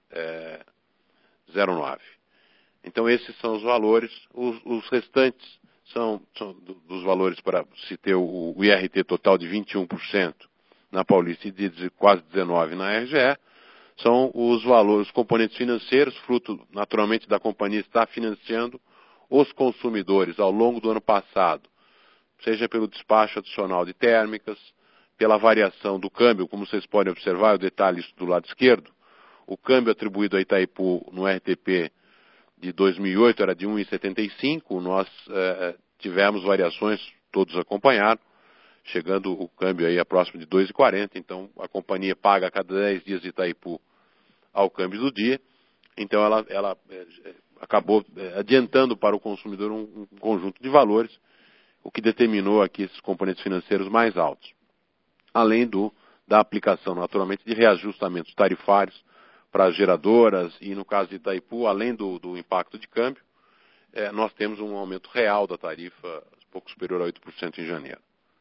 zero nove. Então esses são os valores, os, os restantes são, são dos valores para se ter o, o I R T total de vinte e um por cento na Paulista e de quase dezenove por cento na R G E, são os valores, os componentes financeiros, fruto naturalmente da companhia estar financiando os consumidores ao longo do ano passado, seja pelo despacho adicional de térmicas, pela variação do câmbio, como vocês podem observar, eu detalho isso do lado esquerdo, o câmbio atribuído a Itaipu no R T P de dois mil e oito era de um vírgula setenta e cinco, nós eh, tivemos variações, todos acompanharam, chegando o câmbio aí a próximo de dois vírgula quarenta, então a companhia paga a cada dez dias de Itaipu ao câmbio do dia, então ela, ela eh, acabou eh, adiantando para o consumidor um, um conjunto de valores, o que determinou aqui esses componentes financeiros mais altos, além do, da aplicação naturalmente de reajustamentos tarifários para as geradoras e no caso de Itaipu, além do, do impacto de câmbio, eh, nós temos um aumento real da tarifa pouco superior a oito por cento em janeiro.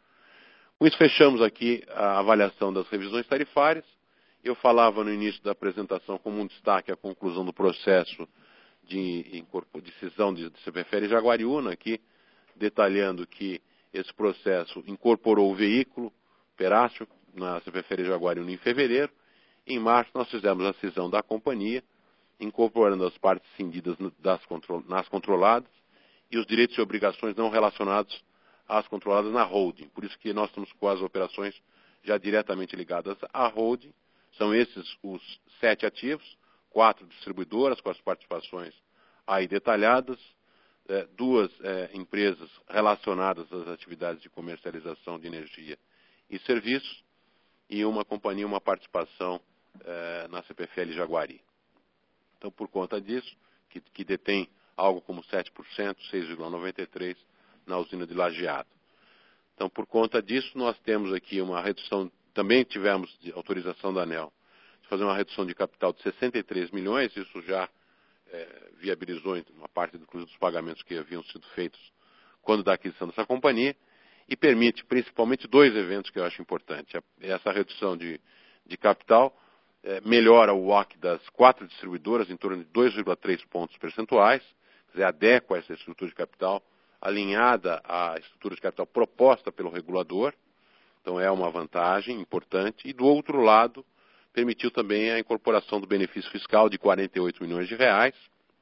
Com isso fechamos aqui a avaliação das revisões tarifárias. Eu falava no início da apresentação como um destaque a conclusão do processo de, de cisão de, de C P F L e Jaguariúna, aqui detalhando que esse processo incorporou o veículo Perácio na C P F L e Jaguariúna em fevereiro. Em março nós fizemos a cisão da companhia, incorporando as partes cindidas das, nas controladas e os direitos e obrigações não relacionados às controladas na holding. Por isso que nós estamos com as operações já diretamente ligadas à holding. São esses os sete ativos, quatro distribuidoras com as participações aí detalhadas, eh, duas eh, empresas relacionadas às atividades de comercialização de energia e serviços e uma companhia, uma participação eh, na C P F L Jaguari. Então, por conta disso, que, que detém algo como sete por cento, seis vírgula noventa e três por cento na usina de Lajeado. Então, por conta disso, nós temos aqui uma redução, também tivemos de autorização da ANEEL, de fazer uma redução de capital de sessenta e três milhões, isso já é, viabilizou uma parte inclusive, dos pagamentos que haviam sido feitos quando da aquisição dessa companhia, e permite principalmente dois eventos que eu acho importantes. Essa redução de, de capital é, melhora o W A C das quatro distribuidoras em torno de dois vírgula três pontos percentuais, quer dizer, adequa essa estrutura de capital alinhada à estrutura de capital proposta pelo regulador, então é uma vantagem importante, e do outro lado, permitiu também a incorporação do benefício fiscal de quarenta e oito milhões de reais,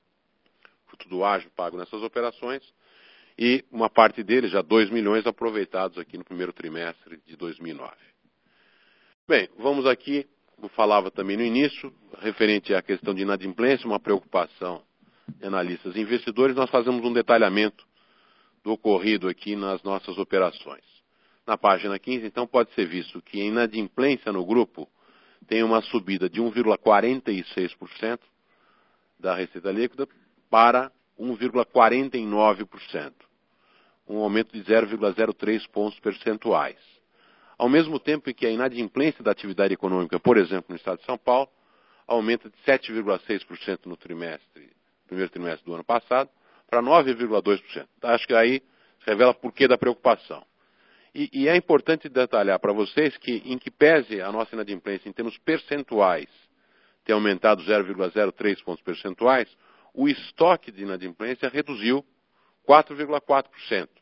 fruto do ágio pago nessas operações, e uma parte deles, já dois milhões, aproveitados aqui no primeiro trimestre de dois mil e nove. Bem, vamos aqui como falava também no início, referente à questão de inadimplência, uma preocupação de analistas e investidores, nós fazemos um detalhamento do ocorrido aqui nas nossas operações. Na página quinze, então, pode ser visto que a inadimplência no grupo tem uma subida de um vírgula quarenta e seis por cento da receita líquida para um vírgula quarenta e nove por cento, um aumento de zero vírgula zero três pontos percentuais. Ao mesmo tempo em que a inadimplência da atividade econômica, por exemplo, no estado de São Paulo, aumenta de sete vírgula seis por cento no trimestre, primeiro trimestre do ano passado, para nove vírgula dois por cento. Acho que aí se revela por que da preocupação. E, e é importante detalhar para vocês que, em que pese a nossa inadimplência em termos percentuais ter aumentado zero vírgula zero três pontos percentuais, o estoque de inadimplência reduziu quatro vírgula quatro por cento.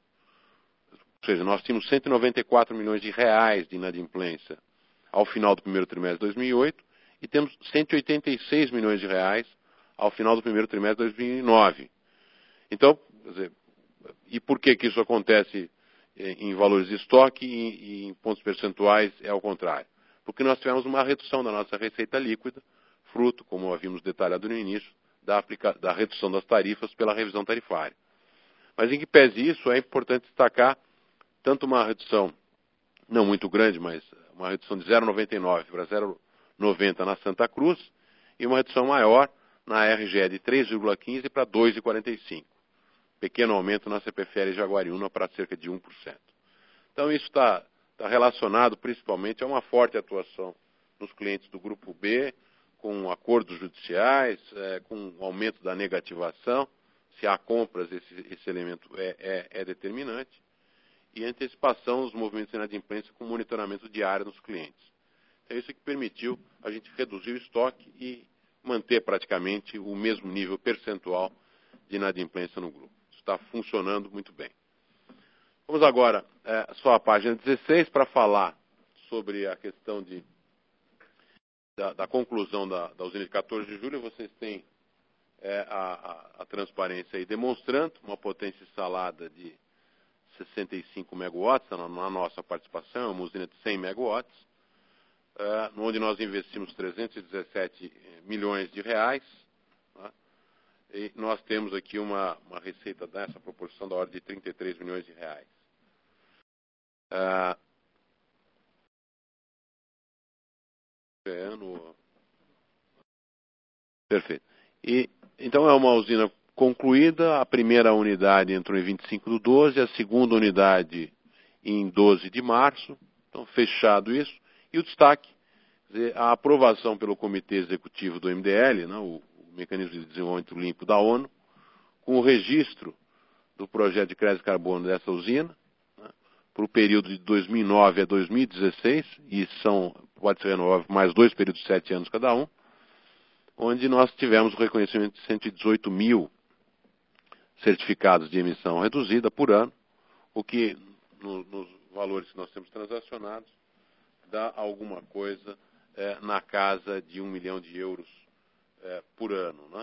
Ou seja, nós tínhamos cento e noventa e quatro milhões de reais de inadimplência ao final do primeiro trimestre de dois mil e oito e temos cento e oitenta e seis milhões de reais ao final do primeiro trimestre de dois mil e nove. Então, quer dizer, e por que que isso acontece em valores de estoque e, e em pontos percentuais é ao contrário? Porque nós tivemos uma redução da nossa receita líquida, fruto, como havíamos detalhado no início, da, aplica da redução das tarifas pela revisão tarifária. Mas em que pese isso, é importante destacar tanto uma redução, não muito grande, mas uma redução de zero vírgula noventa e nove para zero vírgula noventa na Santa Cruz e uma redução maior na R G E de três vírgula quinze para dois vírgula quarenta e cinco. Pequeno aumento na C P F L Jaguariúna para cerca de um por cento. Então isso está tá relacionado principalmente a uma forte atuação nos clientes do Grupo B, com acordos judiciais, é, com o aumento da negativação. Se há compras, esse, esse elemento é, é, é determinante. E antecipação dos movimentos de inadimplência com monitoramento diário dos clientes. É isso que permitiu a gente reduzir o estoque e manter praticamente o mesmo nível percentual de inadimplência no grupo. Isso está funcionando muito bem. Vamos agora é, só à página dezesseis para falar sobre a questão de, da, da conclusão da, da usina de quatorze de julho. Vocês têm é, a, a, a transparência aí demonstrando uma potência instalada de sessenta e cinco megawatts na, na nossa participação, é uma usina de cem megawatts, uh, onde nós investimos trezentos e dezessete milhões de reais, tá? E nós temos aqui uma, uma receita dessa proporção da ordem de trinta e três milhões de reais. Uh, é no... Perfeito. E, então é uma usina concluída, a primeira unidade entrou em vinte e cinco do doze, a segunda unidade em doze de março, então fechado isso. E o destaque, quer dizer, a aprovação pelo Comitê Executivo do M D L, né, o, o Mecanismo de Desenvolvimento Limpo da ONU, com o registro do projeto de crédito de carbono dessa usina, né, para o período de dois mil e nove a dois mil e dezesseis, e são, pode ser renovável mais dois períodos de sete anos cada um, onde nós tivemos o reconhecimento de cento e dezoito mil certificados de emissão reduzida por ano, o que, no, nos valores que nós temos transacionados, dá alguma coisa é, na casa de um milhão de euros é, por ano, né?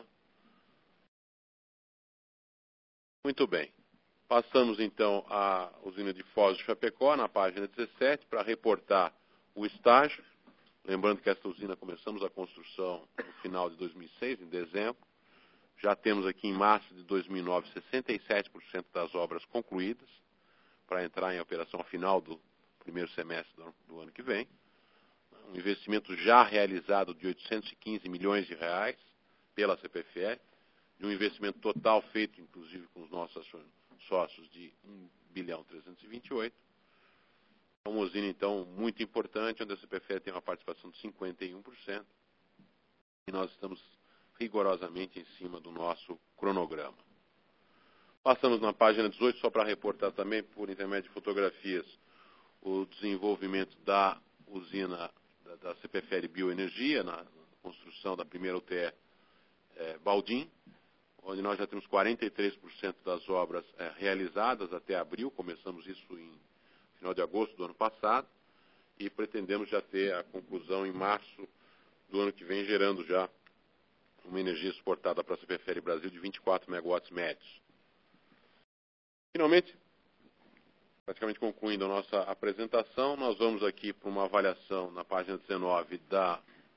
Muito bem. Passamos, então, à usina de Foz do Chapecó, na página dezessete, para reportar o estágio. Lembrando que essa usina começamos a construção no final de dois mil e seis, em dezembro. Já temos aqui em março de dois mil e nove sessenta e sete por cento das obras concluídas, para entrar em operação final do primeiro semestre do, do ano que vem. Um investimento já realizado de oitocentos e quinze milhões de reais pela C P F L, de um investimento total feito, inclusive, com os nossos sócios de um bilhão trezentos e vinte e oito. É uma usina, então, muito importante, onde a C P F L tem uma participação de cinquenta e um por cento. E nós estamos rigorosamente em cima do nosso cronograma. Passamos na página dezoito, só para reportar também, por intermédio de fotografias, o desenvolvimento da usina da, da C P F L Bioenergia, na, na construção da primeira U T E é, Baldim, onde nós já temos quarenta e três por cento das obras é, realizadas até abril, começamos isso em final de agosto do ano passado, e pretendemos já ter a conclusão em março do ano que vem, gerando já uma energia exportada para a C P F L Brasil de vinte e quatro megawatts médios. Finalmente, praticamente concluindo a nossa apresentação, nós vamos aqui para uma avaliação na página dezenove da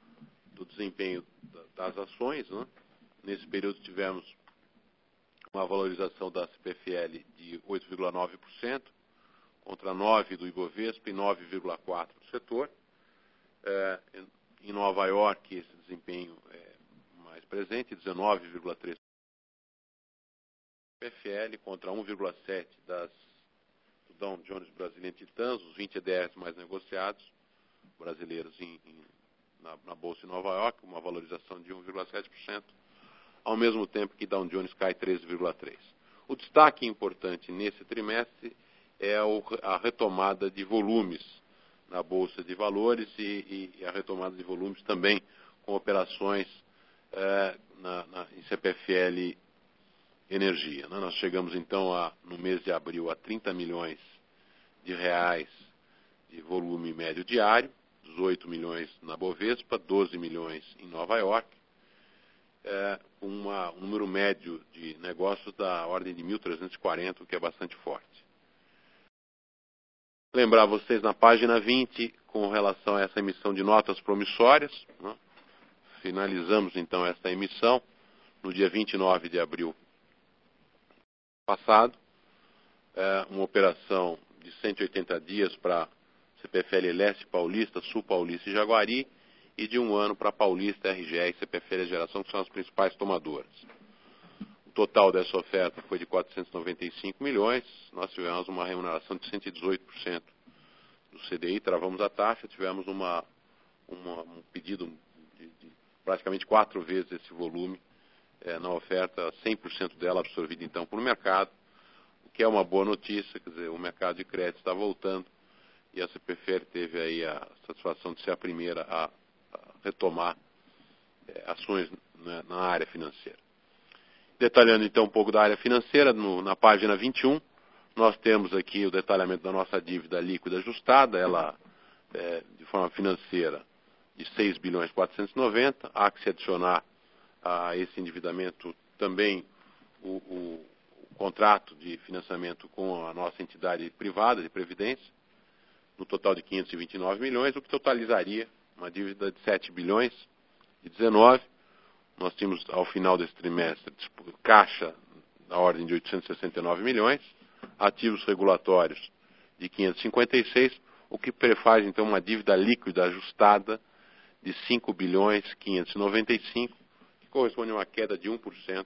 do desempenho das ações, né? Nesse período tivemos uma valorização da C P F L de oito vírgula nove por cento, contra nove por cento do Ibovespa e nove vírgula quatro por cento do setor. É, em Nova York, esse desempenho é mais presente, dezenove vírgula três por cento da C P F L contra um vírgula sete por cento das, do Dow Jones Brazilian Titãs, os vinte E T Fs mais negociados, brasileiros em, em, na, na Bolsa de Nova York, uma valorização de um vírgula sete por cento, ao mesmo tempo que Dow Jones cai treze vírgula três por cento. O destaque importante nesse trimestre é o, a retomada de volumes na Bolsa de Valores e, e a retomada de volumes também com operações é, na, na, em C P F L Energia. Né? Nós chegamos então a, no mês de abril a trinta milhões de reais de volume médio diário, dezoito milhões na Bovespa, doze milhões em Nova York, é, uma, um número médio de negócios da ordem de mil trezentos e quarenta, o que é bastante forte. Lembrar vocês na página vinte, com relação a essa emissão de notas promissórias, né? Finalizamos então esta emissão no dia vinte e nove de abril passado, é, uma operação de cento e oitenta dias para C P F L Leste Paulista, Sul Paulista e Jaguari, e de um ano para Paulista, R G E e C P F L Geração, que são as principais tomadoras. O total dessa oferta foi de quatrocentos e noventa e cinco milhões, nós tivemos uma remuneração de cento e dezoito por cento do C D I, travamos a taxa, tivemos uma, uma, um pedido de, de praticamente quatro vezes esse volume é, na oferta, cem por cento dela absorvida então por mercado, o que é uma boa notícia, quer dizer, o mercado de crédito está voltando e a C P F L teve aí a satisfação de ser a primeira a, a retomar é, ações na, na área financeira. Detalhando então um pouco da área financeira, no, na página vinte e um, nós temos aqui o detalhamento da nossa dívida líquida ajustada, ela é, de forma financeira de seis bilhões quatrocentos e noventa, há que se adicionar a esse endividamento também o, o, o contrato de financiamento com a nossa entidade privada de previdência, no total de quinhentos e vinte e nove milhões, o que totalizaria uma dívida de sete bilhões e dezenove. Nós tínhamos, ao final desse trimestre, caixa da ordem de oitocentos e sessenta e nove milhões, ativos regulatórios de quinhentos e cinquenta e seis, o que prefaz, então, uma dívida líquida ajustada de cinco bilhões quinhentos e noventa e cinco, que corresponde a uma queda de um por cento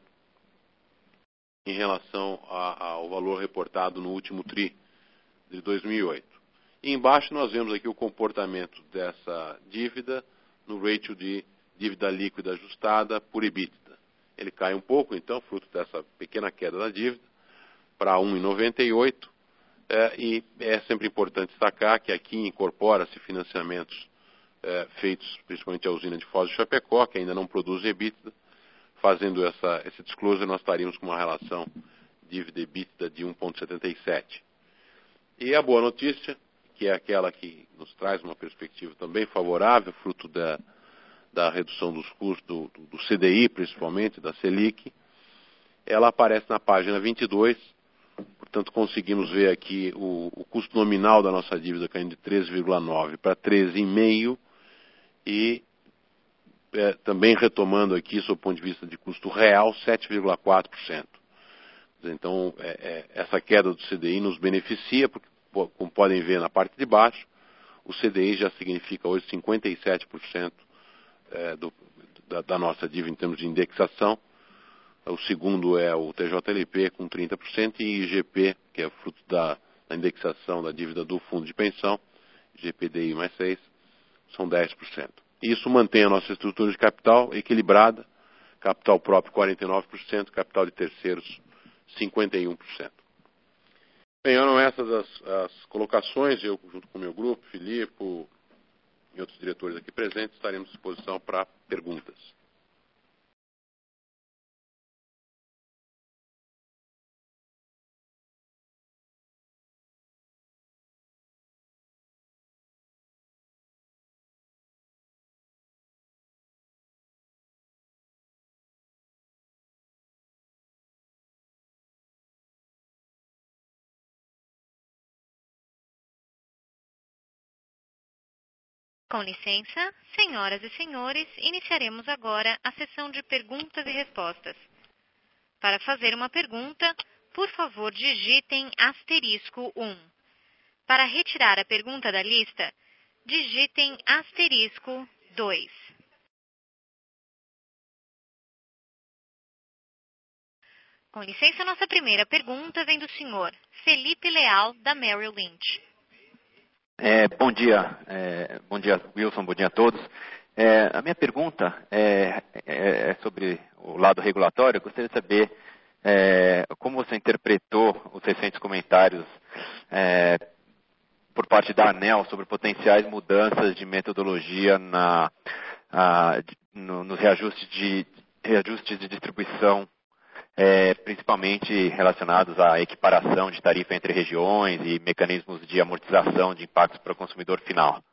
em relação a, ao valor reportado no último tri de dois mil e oito. E embaixo nós vemos aqui o comportamento dessa dívida no ratio de dívida líquida ajustada por EBITDA. Ele cai um pouco, então, fruto dessa pequena queda da dívida, para um vírgula noventa e oito, é, e é sempre importante destacar que aqui incorpora-se financiamentos é, feitos principalmente à usina de Foz do Chapecó, que ainda não produz EBITDA. Fazendo essa, esse disclosure, nós estaríamos com uma relação dívida-EBITDA de um vírgula setenta e sete. E a boa notícia, que é aquela que nos traz uma perspectiva também favorável, fruto da, da redução dos custos do, do, do C D I, principalmente, da Selic, ela aparece na página vinte e dois, portanto conseguimos ver aqui o, o custo nominal da nossa dívida caindo de treze vírgula nove para treze vírgula cinco e é, também retomando aqui, sob o ponto de vista de custo real, sete vírgula quatro por cento. Então, é, é, essa queda do C D I nos beneficia, porque, como podem ver na parte de baixo, o C D I já significa hoje cinquenta e sete por cento é, do, da, da nossa dívida em termos de indexação. O segundo é o T J L P com trinta por cento e I G P, que é fruto da, da indexação da dívida do fundo de pensão, I G P D I mais seis, são dez por cento. Isso mantém a nossa estrutura de capital equilibrada, capital próprio quarenta e nove por cento, capital de terceiros cinquenta e um por cento. Bem, eram essas as, as colocações, eu junto com o meu grupo, Filipe e outros diretores aqui presentes, estaremos à disposição para perguntas. Com licença, senhoras e senhores, iniciaremos agora a sessão de perguntas e respostas. Para fazer uma pergunta, por favor, digitem asterisco um. Para retirar a pergunta da lista, digitem asterisco dois. Com licença, nossa primeira pergunta vem do senhor Felipe Leal, da Merrill Lynch. É, bom dia, é, bom dia Wilson, bom dia a todos. É, a minha pergunta é, é, é sobre o lado regulatório. Eu gostaria de saber é, como você interpretou os recentes comentários é, por parte da ANEEL sobre potenciais mudanças de metodologia na, a, no, nos reajustes de, reajustes de distribuição, É, principalmente relacionados à equiparação de tarifa entre regiões e mecanismos de amortização de impactos para o consumidor final.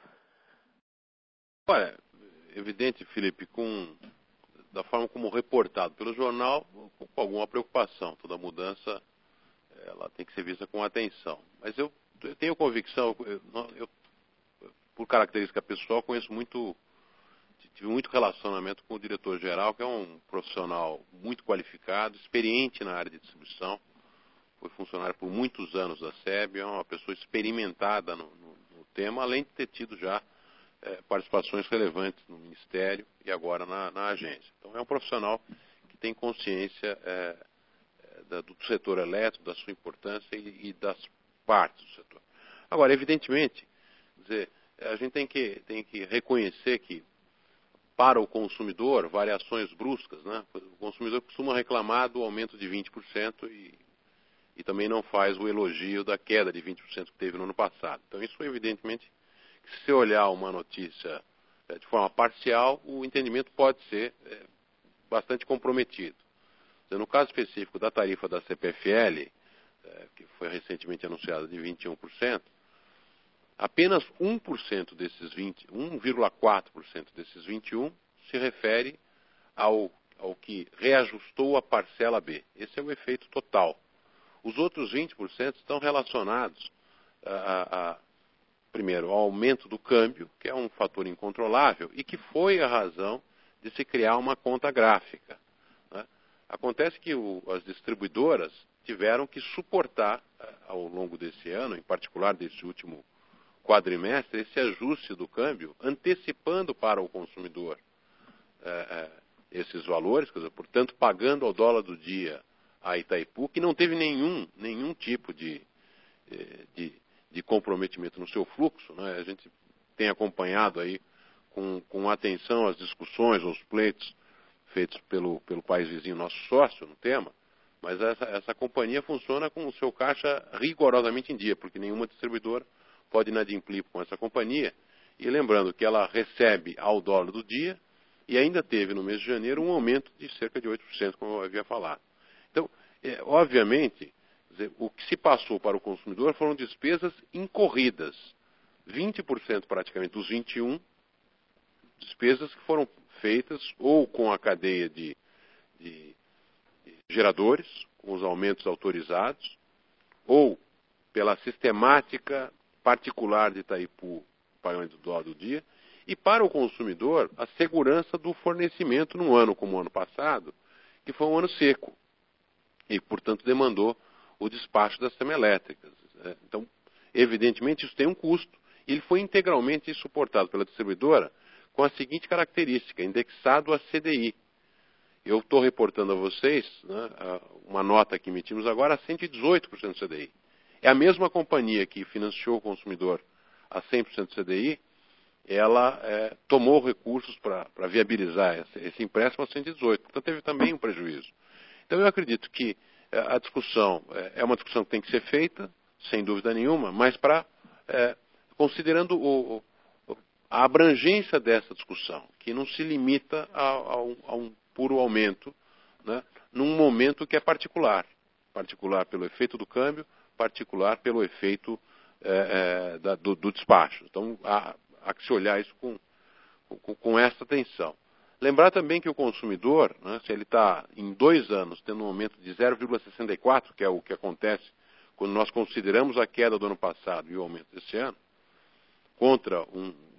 Olha, evidente, Felipe, com, da forma como reportado pelo jornal, com alguma preocupação. Toda mudança ela tem que ser vista com atenção. Mas eu, eu tenho convicção, eu, eu, por característica pessoal, conheço muito... Tive muito relacionamento com o diretor-geral, que é um profissional muito qualificado, experiente na área de distribuição. Foi funcionário por muitos anos da S E B, é uma pessoa experimentada no, no, no tema, além de ter tido já é, participações relevantes no Ministério e agora na, na agência. Então é um profissional que tem consciência é, é, da, do setor elétrico, da sua importância e, e das partes do setor. Agora, evidentemente, quer dizer, a gente tem que, tem que reconhecer que para o consumidor, variações bruscas, né? O consumidor costuma reclamar do aumento de vinte por cento e, e também não faz o elogio da queda de vinte por cento que teve no ano passado. Então, isso, evidentemente, se você olhar uma notícia é, de forma parcial, o entendimento pode ser é, bastante comprometido. No caso específico da tarifa da C P F L, é, que foi recentemente anunciada de vinte e um por cento, apenas um por cento desses vinte, um vírgula quatro por cento desses vinte e um se refere ao, ao que reajustou a parcela B. Esse é o efeito total. Os outros vinte por cento estão relacionados, a, a, a, primeiro, ao aumento do câmbio, que é um fator incontrolável e que foi a razão de se criar uma conta gráfica, né? Acontece que o, as distribuidoras tiveram que suportar, ao longo desse ano, em particular desse último quadrimestre, esse ajuste do câmbio, antecipando para o consumidor é, é, esses valores, quer dizer, portanto, pagando ao dólar do dia a Itaipu, que não teve nenhum, nenhum tipo de, de, de comprometimento no seu fluxo, né? A gente tem acompanhado aí com, com atenção as discussões, os pleitos feitos pelo, pelo país vizinho, nosso sócio no tema, mas essa, essa companhia funciona com o seu caixa rigorosamente em dia, porque nenhuma distribuidora pode inadimplir com essa companhia, e lembrando que ela recebe ao dólar do dia, e ainda teve no mês de janeiro um aumento de cerca de oito por cento, como eu havia falado. Então, é, obviamente, dizer, o que se passou para o consumidor foram despesas incorridas, vinte por cento praticamente dos vinte e um, despesas que foram feitas ou com a cadeia de, de, de geradores, com os aumentos autorizados, ou pela sistemática particular de Itaipu, pagamento do dólar do dia, e para o consumidor, a segurança do fornecimento num ano como o ano passado, que foi um ano seco, e, portanto, demandou o despacho das termoelétricas. Então, evidentemente, isso tem um custo, e ele foi integralmente suportado pela distribuidora com a seguinte característica, indexado a C D I. Eu estou reportando a vocês, né, uma nota que emitimos agora a cento e dezoito por cento do C D I. É a mesma companhia que financiou o consumidor a cem por cento do C D I, ela é, tomou recursos para viabilizar esse, esse empréstimo a cento e dezoito, portanto teve também um prejuízo. Então eu acredito que é, a discussão é, é uma discussão que tem que ser feita, sem dúvida nenhuma, mas para, é, considerando o, o, a abrangência dessa discussão, que não se limita a, a, um, a um puro aumento, né, num momento que é particular, particular pelo efeito do câmbio, particular pelo efeito é, é, da, do, do despacho. Então, há, há que se olhar isso com, com, com essa atenção. Lembrar também que o consumidor, né, se ele está em dois anos tendo um aumento de zero vírgula sessenta e quatro, que é o que acontece quando nós consideramos a queda do ano passado e o aumento desse ano, contra um,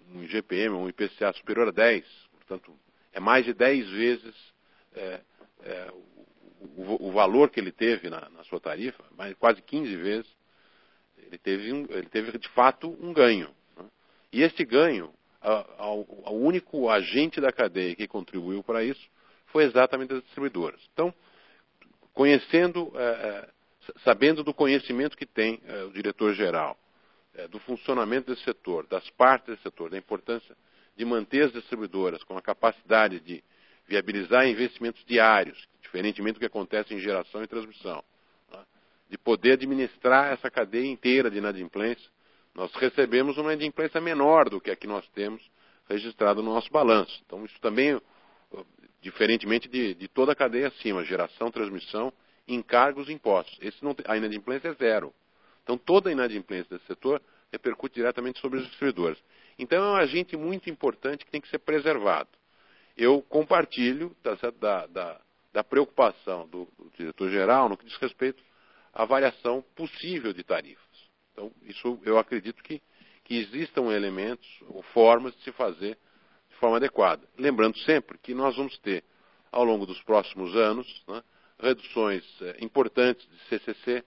um I G P M, um I P C A superior a dez, portanto, é mais de dez vezes é, é, o, o, o valor que ele teve na, na sua tarifa, mais, quase quinze vezes, ele teve, um, ele teve de fato um ganho. Né? E esse ganho, o único agente da cadeia que contribuiu para isso foi exatamente as distribuidoras. Então, conhecendo, é, é, sabendo do conhecimento que tem é, o diretor-geral, é, do funcionamento desse setor, das partes desse setor, da importância de manter as distribuidoras com a capacidade de viabilizar investimentos diários, diferentemente do que acontece em geração e transmissão, né? De poder administrar essa cadeia inteira de inadimplência, nós recebemos uma inadimplência menor do que a que nós temos registrado no nosso balanço. Então, isso também, diferentemente de, de toda a cadeia acima, geração, transmissão, encargos e impostos. Esse não, a inadimplência é zero. Então, toda a inadimplência desse setor repercute diretamente sobre os distribuidores. Então, é um agente muito importante que tem que ser preservado. Eu compartilho tá, da, da, da preocupação do, do diretor-geral no que diz respeito à variação possível de tarifas. Então, isso eu acredito que, que existam elementos ou formas de se fazer de forma adequada. Lembrando sempre que nós vamos ter, ao longo dos próximos anos, né, reduções eh, importantes de C C C,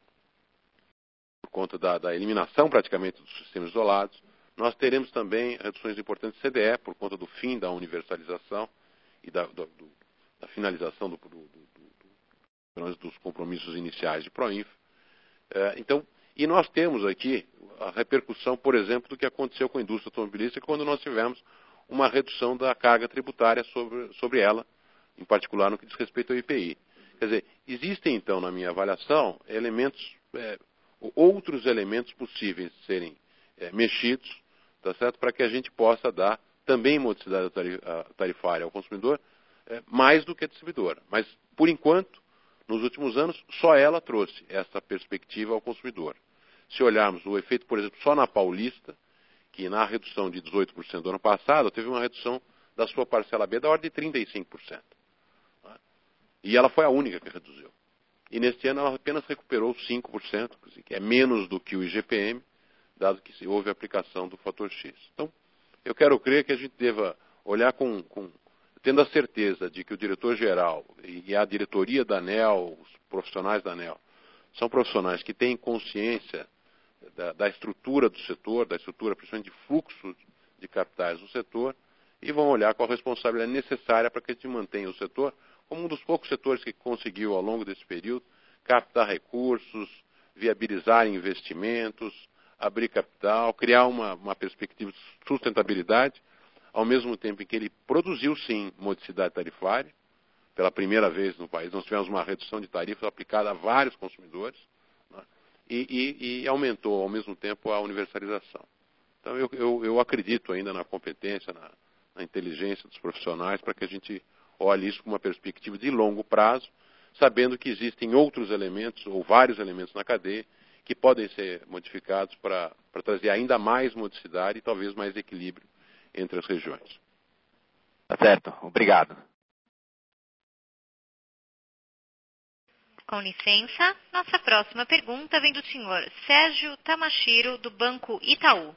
por conta da, da eliminação praticamente dos sistemas isolados. Nós teremos também reduções importantes de C D E, por conta do fim da universalização e da, do, do, da finalização do, do, do, dos compromissos iniciais de Proinf. Eh, então, e nós temos aqui a repercussão, por exemplo, do que aconteceu com a indústria automobilística quando nós tivemos uma redução da carga tributária sobre, sobre ela, em particular no que diz respeito ao I P I. Quer dizer, existem então, na minha avaliação, elementos, é, outros elementos possíveis de serem é, mexidos, tá certo? Para que a gente possa dar também modicidade tarifária ao consumidor, é, mais do que a distribuidora. Mas, por enquanto, nos últimos anos, só ela trouxe essa perspectiva ao consumidor. Se olharmos o efeito, por exemplo, só na Paulista, que na redução de dezoito por cento do ano passado, teve uma redução da sua parcela B da ordem de trinta e cinco por cento. Né? E ela foi a única que reduziu. E neste ano ela apenas recuperou cinco por cento, que é menos do que o I G P M, dado que houve a aplicação do fator X. Então, eu quero crer que a gente deva olhar com... com tendo a certeza de que o diretor-geral e a diretoria da ANEEL, os profissionais da ANEEL, são profissionais que têm consciência da, da estrutura do setor, da estrutura, principalmente de fluxo de capitais do setor, e vão olhar qual a responsabilidade necessária para que a gente mantenha o setor como um dos poucos setores que conseguiu, ao longo desse período, captar recursos, viabilizar investimentos, abrir capital, criar uma, uma perspectiva de sustentabilidade, ao mesmo tempo em que ele produziu, sim, modicidade tarifária. Pela primeira vez no país, nós tivemos uma redução de tarifas aplicada a vários consumidores, né? e, e, e aumentou, ao mesmo tempo, a universalização. Então, eu, eu, eu acredito ainda na competência, na, na inteligência dos profissionais, para que a gente olhe isso com uma perspectiva de longo prazo, sabendo que existem outros elementos, ou vários elementos na cadeia, que podem ser modificados para trazer ainda mais modicidade e talvez mais equilíbrio entre as regiões. Tá certo, obrigado. Com licença, nossa próxima pergunta vem do senhor Sérgio Tamashiro, do Banco Itaú.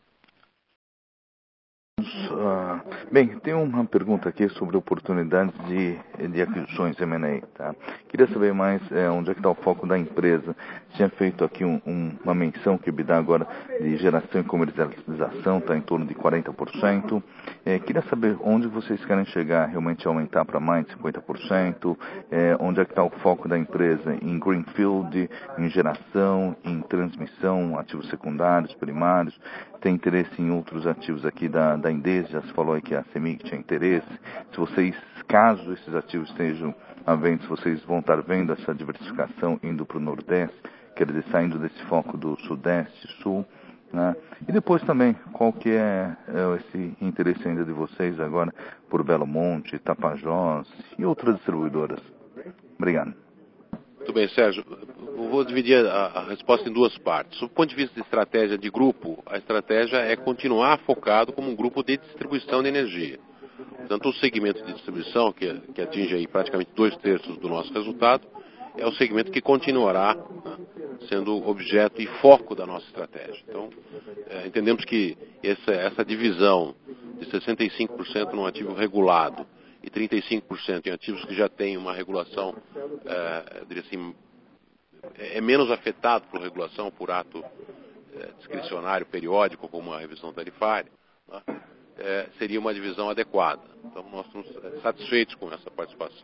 Uh, bem, tem uma pergunta aqui sobre oportunidades de, de aquisições M and A. Tá? Queria saber mais é, onde é que está o foco da empresa. Tinha feito aqui um, um, uma menção que o EBITDA agora de geração e comercialização está em torno de quarenta por cento. É, queria saber onde vocês querem chegar, realmente aumentar para mais de cinquenta por cento. É, onde é que está o foco da empresa em greenfield, em geração, em transmissão, ativos secundários, primários. Tem interesse em outros ativos aqui da, da Endesa, já se falou aí que a CEMIG tinha interesse. Se vocês, caso esses ativos estejam à venda, se vocês vão estar vendo essa diversificação indo para o Nordeste, quer dizer, saindo desse foco do Sudeste, Sul, né? E depois também, qual que é, é esse interesse ainda de vocês agora por Belo Monte, Tapajós e outras distribuidoras? Obrigado. Muito bem, Sérgio. Eu vou dividir a, a resposta em duas partes. Do ponto de vista de estratégia de grupo, a estratégia é continuar focado como um grupo de distribuição de energia. Portanto, o segmento de distribuição, que, que atinge aí praticamente dois terços do nosso resultado, é o segmento que continuará, né, sendo objeto e foco da nossa estratégia. Então, é, entendemos que essa, essa divisão de sessenta e cinco por cento no ativo regulado e trinta e cinco por cento em ativos que já têm uma regulação, é, diria assim, é menos afetado por regulação, por ato é, discricionário periódico, como a revisão tarifária, né, é, seria uma divisão adequada. Então, nós estamos satisfeitos com essa participação.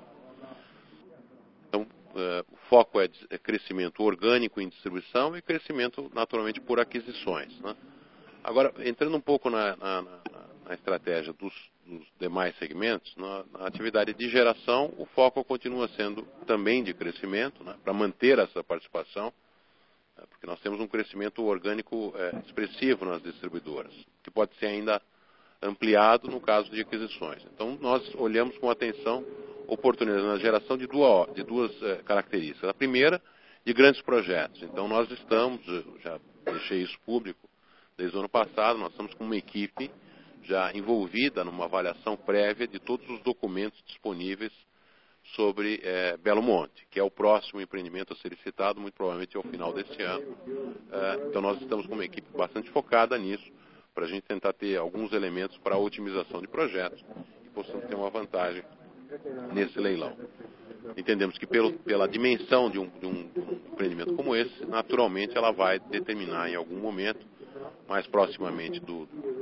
Então, é, o foco é, é crescimento orgânico em distribuição e crescimento, naturalmente, por aquisições, né? Agora, entrando um pouco na, na, na estratégia dos, dos demais segmentos, na, na atividade de geração, o foco continua sendo também de crescimento, né, para manter essa participação, né, porque nós temos um crescimento orgânico é, expressivo nas distribuidoras, que pode ser ainda ampliado no caso de aquisições. Então, nós olhamos com atenção oportunidades na geração de duas, de duas é, características. A primeira, de grandes projetos. Então, nós estamos, já deixei isso público, desde o ano passado, nós estamos com uma equipe já envolvida numa avaliação prévia de todos os documentos disponíveis sobre é, Belo Monte, que é o próximo empreendimento a ser licitado, muito provavelmente ao final deste ano. É, então nós estamos com uma equipe bastante focada nisso, para a gente tentar ter alguns elementos para a otimização de projetos e possamos ter uma vantagem nesse leilão. Entendemos que pelo, pela dimensão de um, de um empreendimento como esse, naturalmente ela vai determinar em algum momento, mais proximamente do,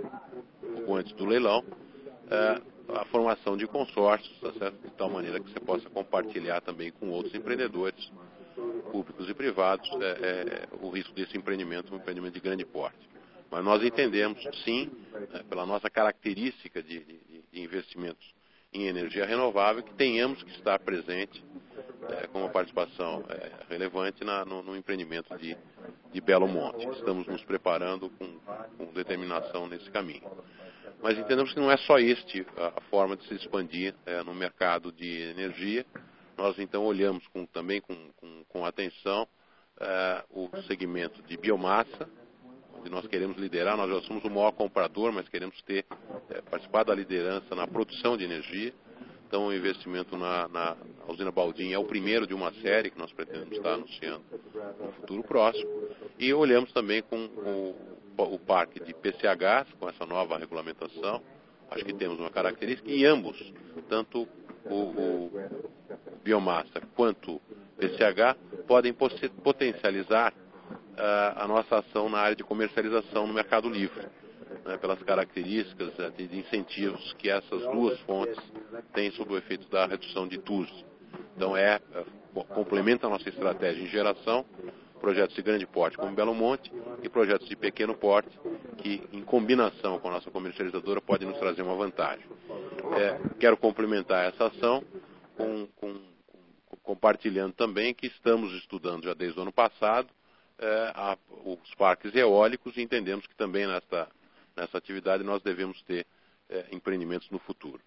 do antes do leilão, é, a formação de consórcios, tá certo? De tal maneira que você possa compartilhar também com outros empreendedores, públicos e privados, é, é, o risco desse empreendimento, um empreendimento de grande porte. Mas nós entendemos, sim, é, pela nossa característica de, de, de investimentos em energia renovável, que tenhamos que estar presente é, com uma participação é, relevante na, no, no empreendimento de, de Belo Monte. Estamos nos preparando com, com determinação nesse caminho. Mas entendemos que não é só este a, a forma de se expandir é, no mercado de energia. Nós então olhamos com, também com, com, com atenção é, o segmento de biomassa, onde nós queremos liderar. Nós já somos o maior comprador, mas queremos ter é, participar da liderança na produção de energia. Então, o investimento na, na usina Baldin é o primeiro de uma série que nós pretendemos estar anunciando no futuro próximo. E olhamos também com, com o, o parque de P C Hs, com essa nova regulamentação. Acho que temos uma característica, e ambos, tanto o, o biomassa quanto o P C H, podem potencializar uh, a nossa ação na área de comercialização no mercado livre, né, pelas características uh, de, de incentivos que essas duas fontes têm sob o efeito da redução de T U S. Então, é, uh, complementa a nossa estratégia em geração, projetos de grande porte como Belo Monte e projetos de pequeno porte que, em combinação com a nossa comercializadora, podem nos trazer uma vantagem. É, quero complementar essa ação com, com, com, compartilhando também que estamos estudando já desde o ano passado é, a, os parques eólicos, e entendemos que também nessa, nessa atividade nós devemos ter é, empreendimentos no futuro.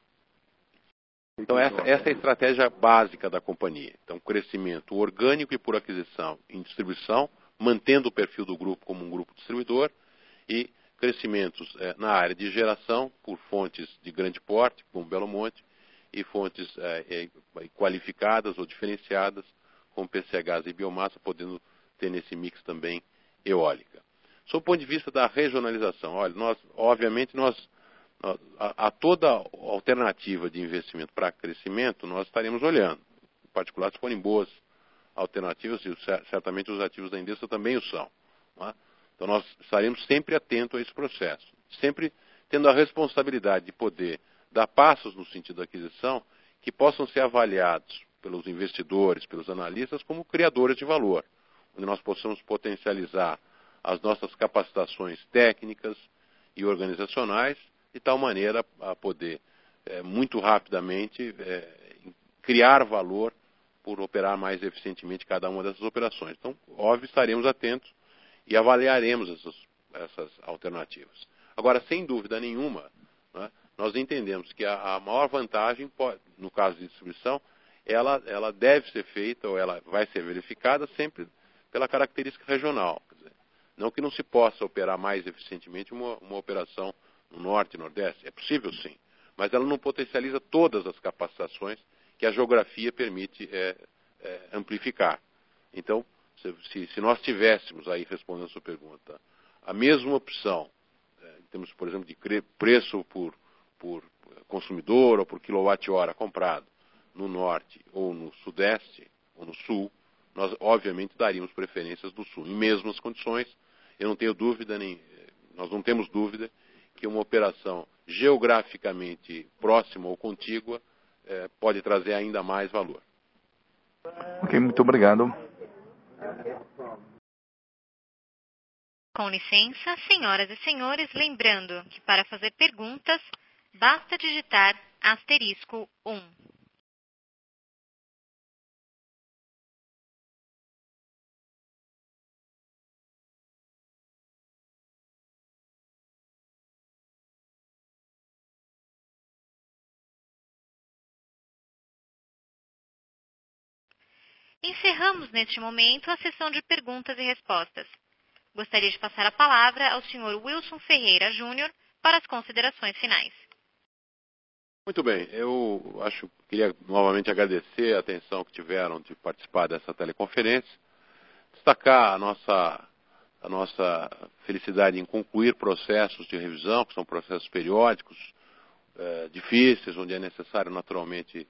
Então, essa, essa é a estratégia básica da companhia. Então, crescimento orgânico e por aquisição em distribuição, mantendo o perfil do grupo como um grupo distribuidor, e crescimentos é, na área de geração por fontes de grande porte, como Belo Monte, e fontes é, é, qualificadas ou diferenciadas, como P C Hs e biomassa, podendo ter nesse mix também eólica. Sob o ponto de vista da regionalização, olha, nós, obviamente, nós A, a toda alternativa de investimento para crescimento, nós estaremos olhando. Em particular, se forem boas alternativas, e certamente os ativos da Endesa também o são. Não é? Então, nós estaremos sempre atentos a esse processo. Sempre tendo a responsabilidade de poder dar passos no sentido da aquisição que possam ser avaliados pelos investidores, pelos analistas, como criadores de valor. Onde nós possamos potencializar as nossas capacitações técnicas e organizacionais, de tal maneira a poder, é, muito rapidamente, é, criar valor por operar mais eficientemente cada uma dessas operações. Então, óbvio, estaremos atentos e avaliaremos essas, essas alternativas. Agora, sem dúvida nenhuma, né, nós entendemos que a, a maior vantagem, pode, no caso de distribuição, ela, ela deve ser feita, ou ela vai ser verificada sempre pela característica regional. Quer dizer, não que não se possa operar mais eficientemente uma, uma operação no Norte e Nordeste, é possível sim, mas ela não potencializa todas as capacitações que a geografia permite é, é, amplificar. Então, se, se nós tivéssemos aí, respondendo a sua pergunta, a mesma opção, é, em termos, por exemplo, de preço por, por consumidor ou por quilowatt-hora comprado no norte ou no sudeste ou no sul, nós obviamente daríamos preferências do sul. Em mesmas condições, eu não tenho dúvida, nem, nós não temos dúvida que uma operação geograficamente próxima ou contígua eh, pode trazer ainda mais valor. Ok, muito obrigado. Com licença, senhoras e senhores, lembrando que para fazer perguntas, basta digitar asterisco um. Encerramos neste momento a sessão de perguntas e respostas. Gostaria de passar a palavra ao senhor Wilson Ferreira Júnior para as considerações finais. Muito bem, eu acho queria novamente agradecer a atenção que tiveram de participar dessa teleconferência, destacar a nossa, a nossa felicidade em concluir processos de revisão, que são processos periódicos, eh, difíceis, onde é necessário naturalmente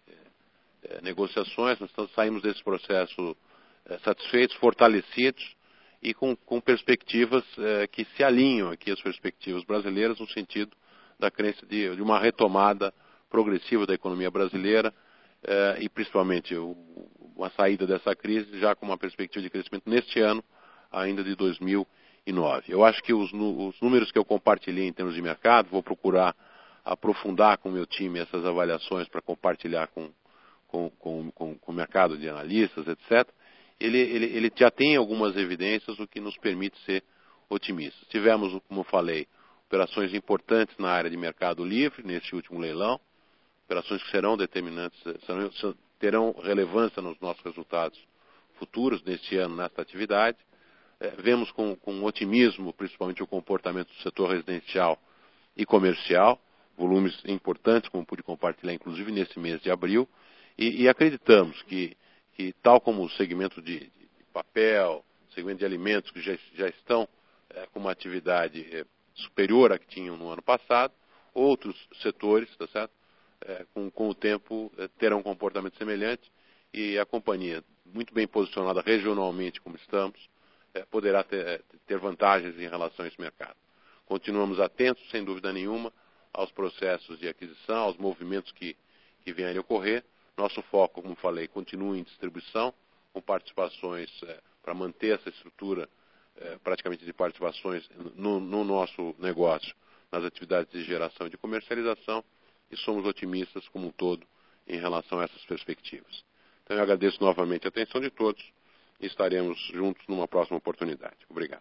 eh, negociações. Nós saímos desse processo eh, satisfeitos, fortalecidos e com, com perspectivas eh, que se alinham aqui às perspectivas brasileiras no sentido da crença de, de uma retomada progressiva da economia brasileira eh, e principalmente o, uma saída dessa crise já com uma perspectiva de crescimento neste ano ainda de dois mil e nove. Eu acho que os, os números que eu compartilhei em termos de mercado, vou procurar aprofundar com o meu time essas avaliações para compartilhar com, com, com, com, com o mercado de analistas, etcétera. Ele, ele, ele já tem algumas evidências, o que nos permite ser otimistas. Tivemos, como eu falei, operações importantes na área de mercado livre, nesse último leilão, operações que serão determinantes, serão, terão relevância nos nossos resultados futuros neste ano nesta atividade. É, vemos com, com otimismo, principalmente o comportamento do setor residencial e comercial, volumes importantes, como pude compartilhar, inclusive nesse mês de abril, e, e acreditamos que, que, tal como o segmento de, de papel, segmento de alimentos, que já, já estão é, com uma atividade é, superior à que tinham no ano passado, outros setores, tá certo? É, com, com o tempo é, terão um comportamento semelhante e a companhia, muito bem posicionada regionalmente como estamos, é, poderá ter, é, ter vantagens em relação a esse mercado. Continuamos atentos, sem dúvida nenhuma, aos processos de aquisição, aos movimentos que, que vêm a ocorrer. Nosso foco, como falei, continua em distribuição, com participações é, para manter essa estrutura é, praticamente de participações no, no nosso negócio, nas atividades de geração e de comercialização, e somos otimistas como um todo em relação a essas perspectivas. Então eu agradeço novamente a atenção de todos e estaremos juntos numa próxima oportunidade. Obrigado.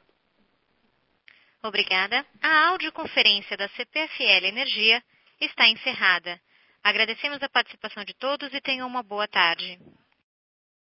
Obrigada. A audioconferência da C P F L Energia está encerrada. Agradecemos a participação de todos e tenham uma boa tarde.